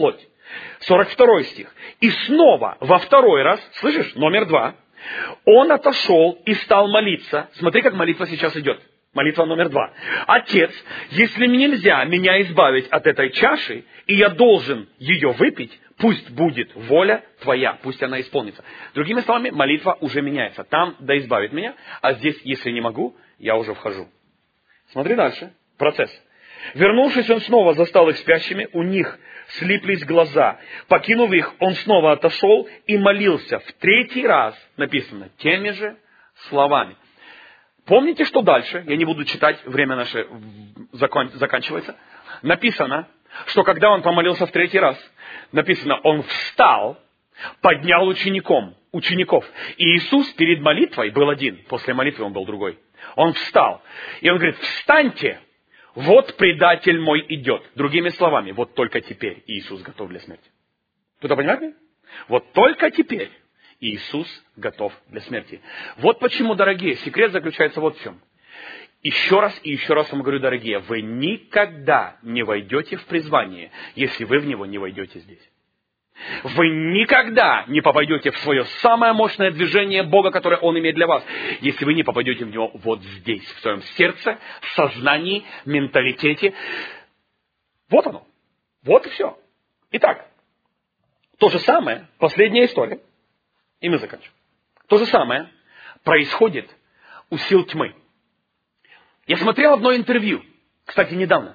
сорок второй стих. «И снова во второй раз», слышишь, номер два, «он отошел и стал молиться». Смотри, как молитва сейчас идет. Молитва номер два. «Отец, если нельзя меня избавить от этой чаши, и я должен ее выпить, пусть будет воля твоя, пусть она исполнится». Другими словами, молитва уже меняется. Там «да избавит меня», а здесь «если не могу, я уже вхожу». Смотри дальше. Процесс. «Вернувшись, он снова застал их спящими, у них слиплись глаза. Покинув их, он снова отошел и молился». В третий раз написано теми же словами. Помните, что дальше? Я не буду читать, время наше закон, заканчивается. Написано, что когда он помолился в третий раз, написано, он встал, поднял учеником, учеников. И Иисус перед молитвой был один, после молитвы он был другой. Он встал, и он говорит, встаньте, вот предатель мой идет. Другими словами, вот только теперь Иисус готов для смерти. Кто-то понимает меня? Вот только теперь Иисус готов для смерти. Вот почему, дорогие, секрет заключается вот в чем. Еще раз и еще раз вам говорю, дорогие, вы никогда не войдете в призвание, если вы в него не войдете здесь. Вы никогда не попадете в свое самое мощное движение Бога, которое Он имеет для вас, если вы не попадете в него вот здесь, в своем сердце, сознании, менталитете. Вот оно. Вот и все. Итак, то же самое, последняя история, и мы заканчиваем. То же самое происходит у сил тьмы. Я смотрел одно интервью, кстати, недавно.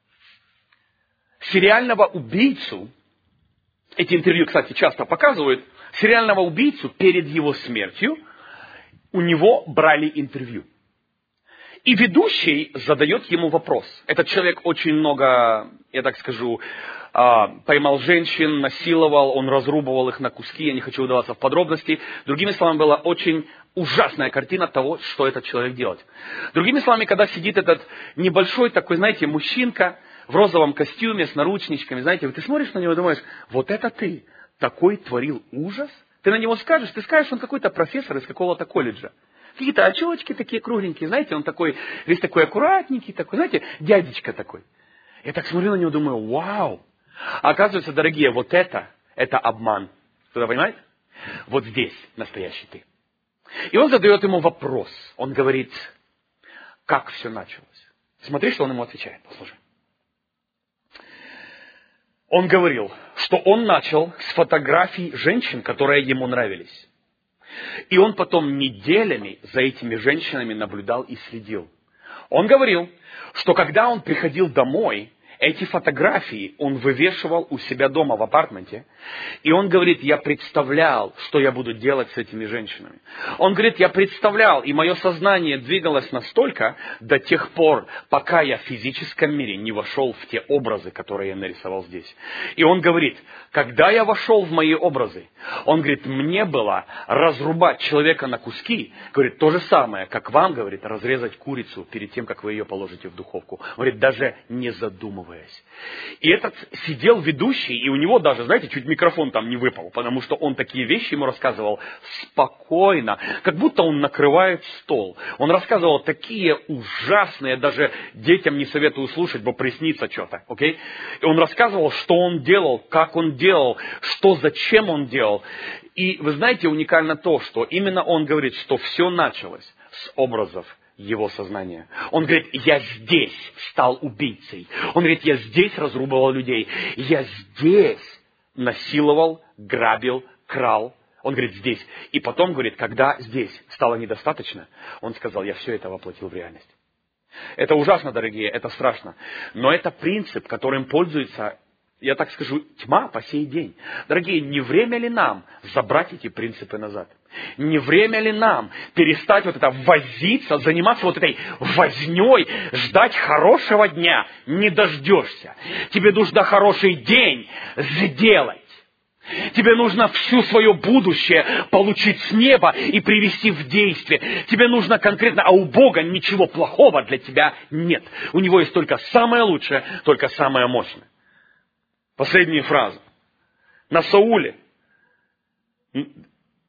Сериального убийцу, эти интервью, кстати, часто показывают, сериального убийцу перед его смертью у него брали интервью. И ведущий задает ему вопрос. Этот человек очень много, я так скажу, поймал женщин, насиловал, он разрубывал их на куски, я не хочу удаваться в подробности. Другими словами, была очень ужасная картина того, что этот человек делает. Другими словами, когда сидит этот небольшой такой, знаете, мужчинка в розовом костюме с наручничками, знаете, ты смотришь на него и думаешь, вот это ты такой творил ужас? Ты на него скажешь, ты скажешь, он какой-то профессор из какого-то колледжа. Какие-то очечки такие кругленькие, знаете, он такой, весь такой аккуратненький, такой, знаете, дядечка такой. Я так смотрю на него, думаю, вау. А оказывается, дорогие, вот это, это обман. Кто-то понимает? Вот здесь настоящий ты. И он задает ему вопрос. Он говорит, как все началось. Смотри, что он ему отвечает. Послушай. Он говорил, что он начал с фотографий женщин, которые ему нравились. И он потом неделями за этими женщинами наблюдал и следил. Он говорил, что когда он приходил домой, эти фотографии он вывешивал у себя дома в апартменте. И он говорит, я представлял, что я буду делать с этими женщинами. Он говорит, я представлял, и мое сознание двигалось настолько до тех пор, пока я в физическом мире не вошел в те образы, которые я нарисовал здесь. И он говорит, когда я вошел в мои образы, он говорит, мне было разрубать человека на куски, говорит, то же самое, как вам, говорит, разрезать курицу перед тем, как вы ее положите в духовку. Он говорит, даже не задумываясь. И этот сидел ведущий, и у него даже, знаете, чуть микрофон там не выпал, потому что он такие вещи ему рассказывал спокойно, как будто он накрывает стол. Он рассказывал такие ужасные, даже детям не советую слушать, бо приснится что-то, окей? И он рассказывал, что он делал, как он делал, что, зачем он делал. И вы знаете, уникально то, что именно он говорит, что все началось с образов его сознания. Он говорит, я здесь стал убийцей. Он говорит, я здесь разрубывал людей. Я здесь насиловал, грабил, крал. Он говорит, здесь. И потом говорит, когда здесь стало недостаточно, он сказал, я все это воплотил в реальность. Это ужасно, дорогие, это страшно. Но это принцип, которым пользуется, я так скажу, тьма по сей день. Дорогие, не время ли нам забрать эти принципы назад? Не время ли нам перестать вот это возиться, заниматься вот этой вознёй, ждать хорошего дня? Не дождешься. Тебе нужно хороший день сделать. Тебе нужно всю свое будущее получить с неба и привести в действие. Тебе нужно конкретно, а у Бога ничего плохого для тебя нет. У Него есть только самое лучшее, только самое мощное. Последняя фраза. На Сауле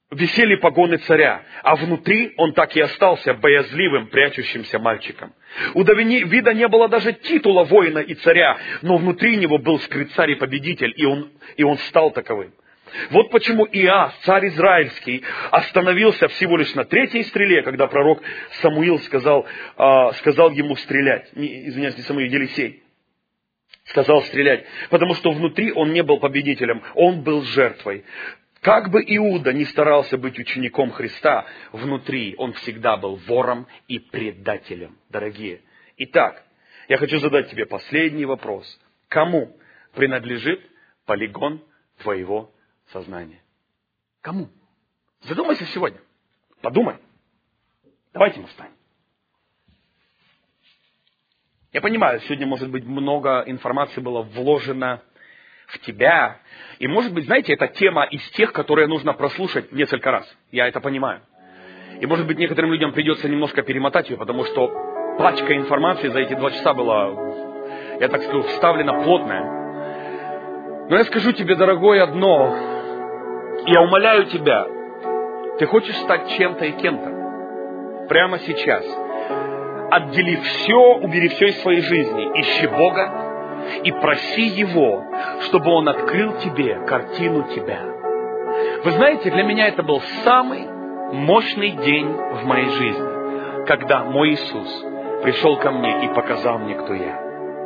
висели погоны царя, а внутри он так и остался боязливым, прячущимся мальчиком. У Давида не было даже титула воина и царя, но внутри него был скрыт царь и победитель, и он, и он стал таковым. Вот почему Иас, царь израильский, остановился всего лишь на третьей стреле, когда пророк Самуил сказал, э, сказал ему стрелять. Не, извиняюсь, не Самуил, Елисей. Сказал стрелять, потому что внутри он не был победителем, он был жертвой. Как бы Иуда ни старался быть учеником Христа, внутри он всегда был вором и предателем, дорогие. Итак, я хочу задать тебе последний вопрос. Кому принадлежит полигон твоего сознания? Кому? Задумайся сегодня. Подумай. Давайте мы встанем. Я понимаю, сегодня, может быть, много информации было вложено в тебя. И, может быть, знаете, эта тема из тех, которые нужно прослушать несколько раз. Я это понимаю. И, может быть, некоторым людям придется немножко перемотать ее, потому что пачка информации за эти два часа была, я так скажу, вставлена плотная. Но я скажу тебе, дорогой, одно. Я умоляю тебя, ты хочешь стать чем-то и кем-то? Прямо сейчас. Отдели все, убери все из своей жизни. Ищи Бога и проси Его, чтобы Он открыл тебе картину тебя. Вы знаете, для меня это был самый мощный день в моей жизни, когда мой Иисус пришел ко мне и показал мне, кто я.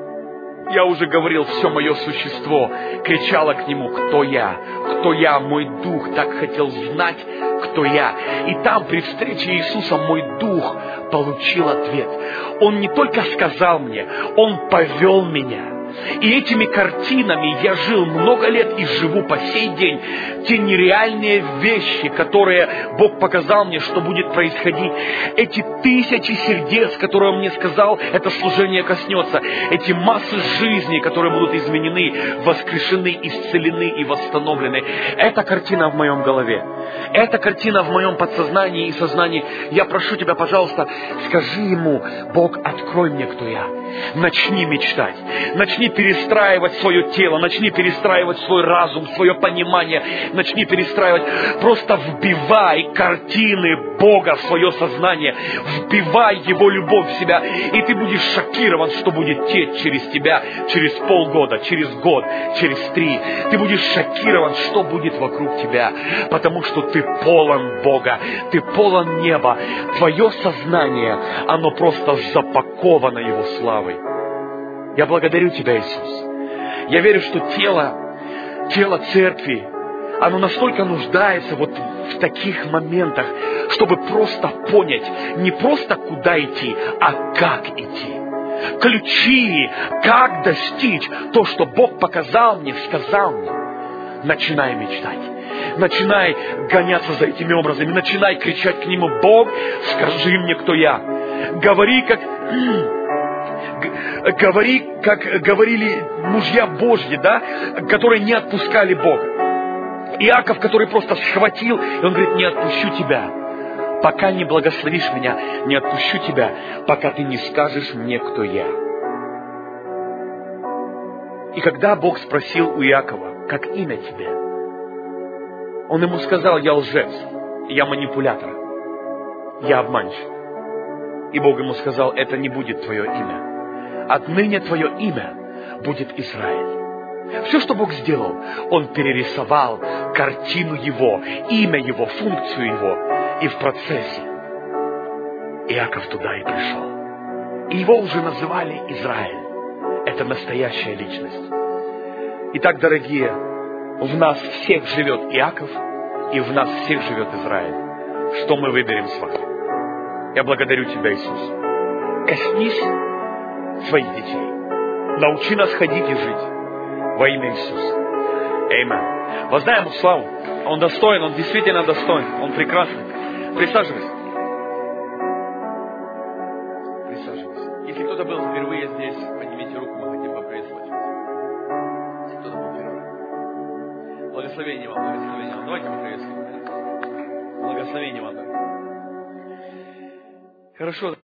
Я уже говорил, все мое существо кричало к Нему, кто я, кто я, мой дух так хотел знать, кто я. И там, при встрече Иисуса, мой дух получил ответ. Он не только сказал мне, Он повел меня. И этими картинами я жил много лет и живу по сей день. Те нереальные вещи, которые Бог показал мне, что будет происходить. Эти тысячи сердец, которые Он мне сказал, это служение коснется. Эти массы жизней, которые будут изменены, воскрешены, исцелены и восстановлены. Эта картина в моем голове. Эта картина в моем подсознании и сознании. Я прошу тебя, пожалуйста, скажи Ему: Бог, открой мне, кто я. Начни мечтать. Начни перестраивать свое тело. Начни перестраивать свой разум, свое понимание. Начни перестраивать. Просто вбивай картины Бога в свое сознание. Вбивай Его любовь в себя. И ты будешь шокирован, что будет течь через тебя через полгода, через год, через три. Ты будешь шокирован, что будет вокруг тебя. Потому что ты полон Бога. Ты полон неба. Твое сознание, оно просто запаковано Его славой. Я благодарю Тебя, Иисус. Я верю, что тело, тело церкви, оно настолько нуждается вот в таких моментах, чтобы просто понять, не просто куда идти, а как идти. Ключи, как достичь то, что Бог показал мне, сказал мне. Начинай мечтать. Начинай гоняться за этими образами. Начинай кричать к Нему: Бог, скажи мне, кто я. Говори, как... Говори, как говорили мужья Божьи, да, которые не отпускали Бога. Иаков, который просто схватил, и он говорит: не отпущу тебя, пока не благословишь меня, не отпущу тебя, пока ты не скажешь мне, кто я. И когда Бог спросил у Иакова: как имя тебе? Он ему сказал: я лжец, я манипулятор, я обманщик. И Бог ему сказал: это не будет твое имя. Отныне твое имя будет Израиль. Все, что Бог сделал, Он перерисовал картину Его, имя Его, функцию Его. И в процессе Иаков туда и пришел. И его уже называли Израиль. Это настоящая личность. Итак, дорогие, в нас всех живет Иаков, и в нас всех живет Израиль. Что мы выберем с вами? Я благодарю Тебя, Иисус. Коснись своих детей. Научи нас ходить и жить во имя Иисуса. Аминь. Воздай Ему славу. Он достоин, Он действительно достоин. Он прекрасный. Присаживайся. Присаживайся. Если кто-то был впервые здесь, поднимите руку, мы хотим поприветствовать. Если кто-то был впервые. Благословение вам, благословение вам. Давайте поприветствуем. Благословение вам. Хорошо.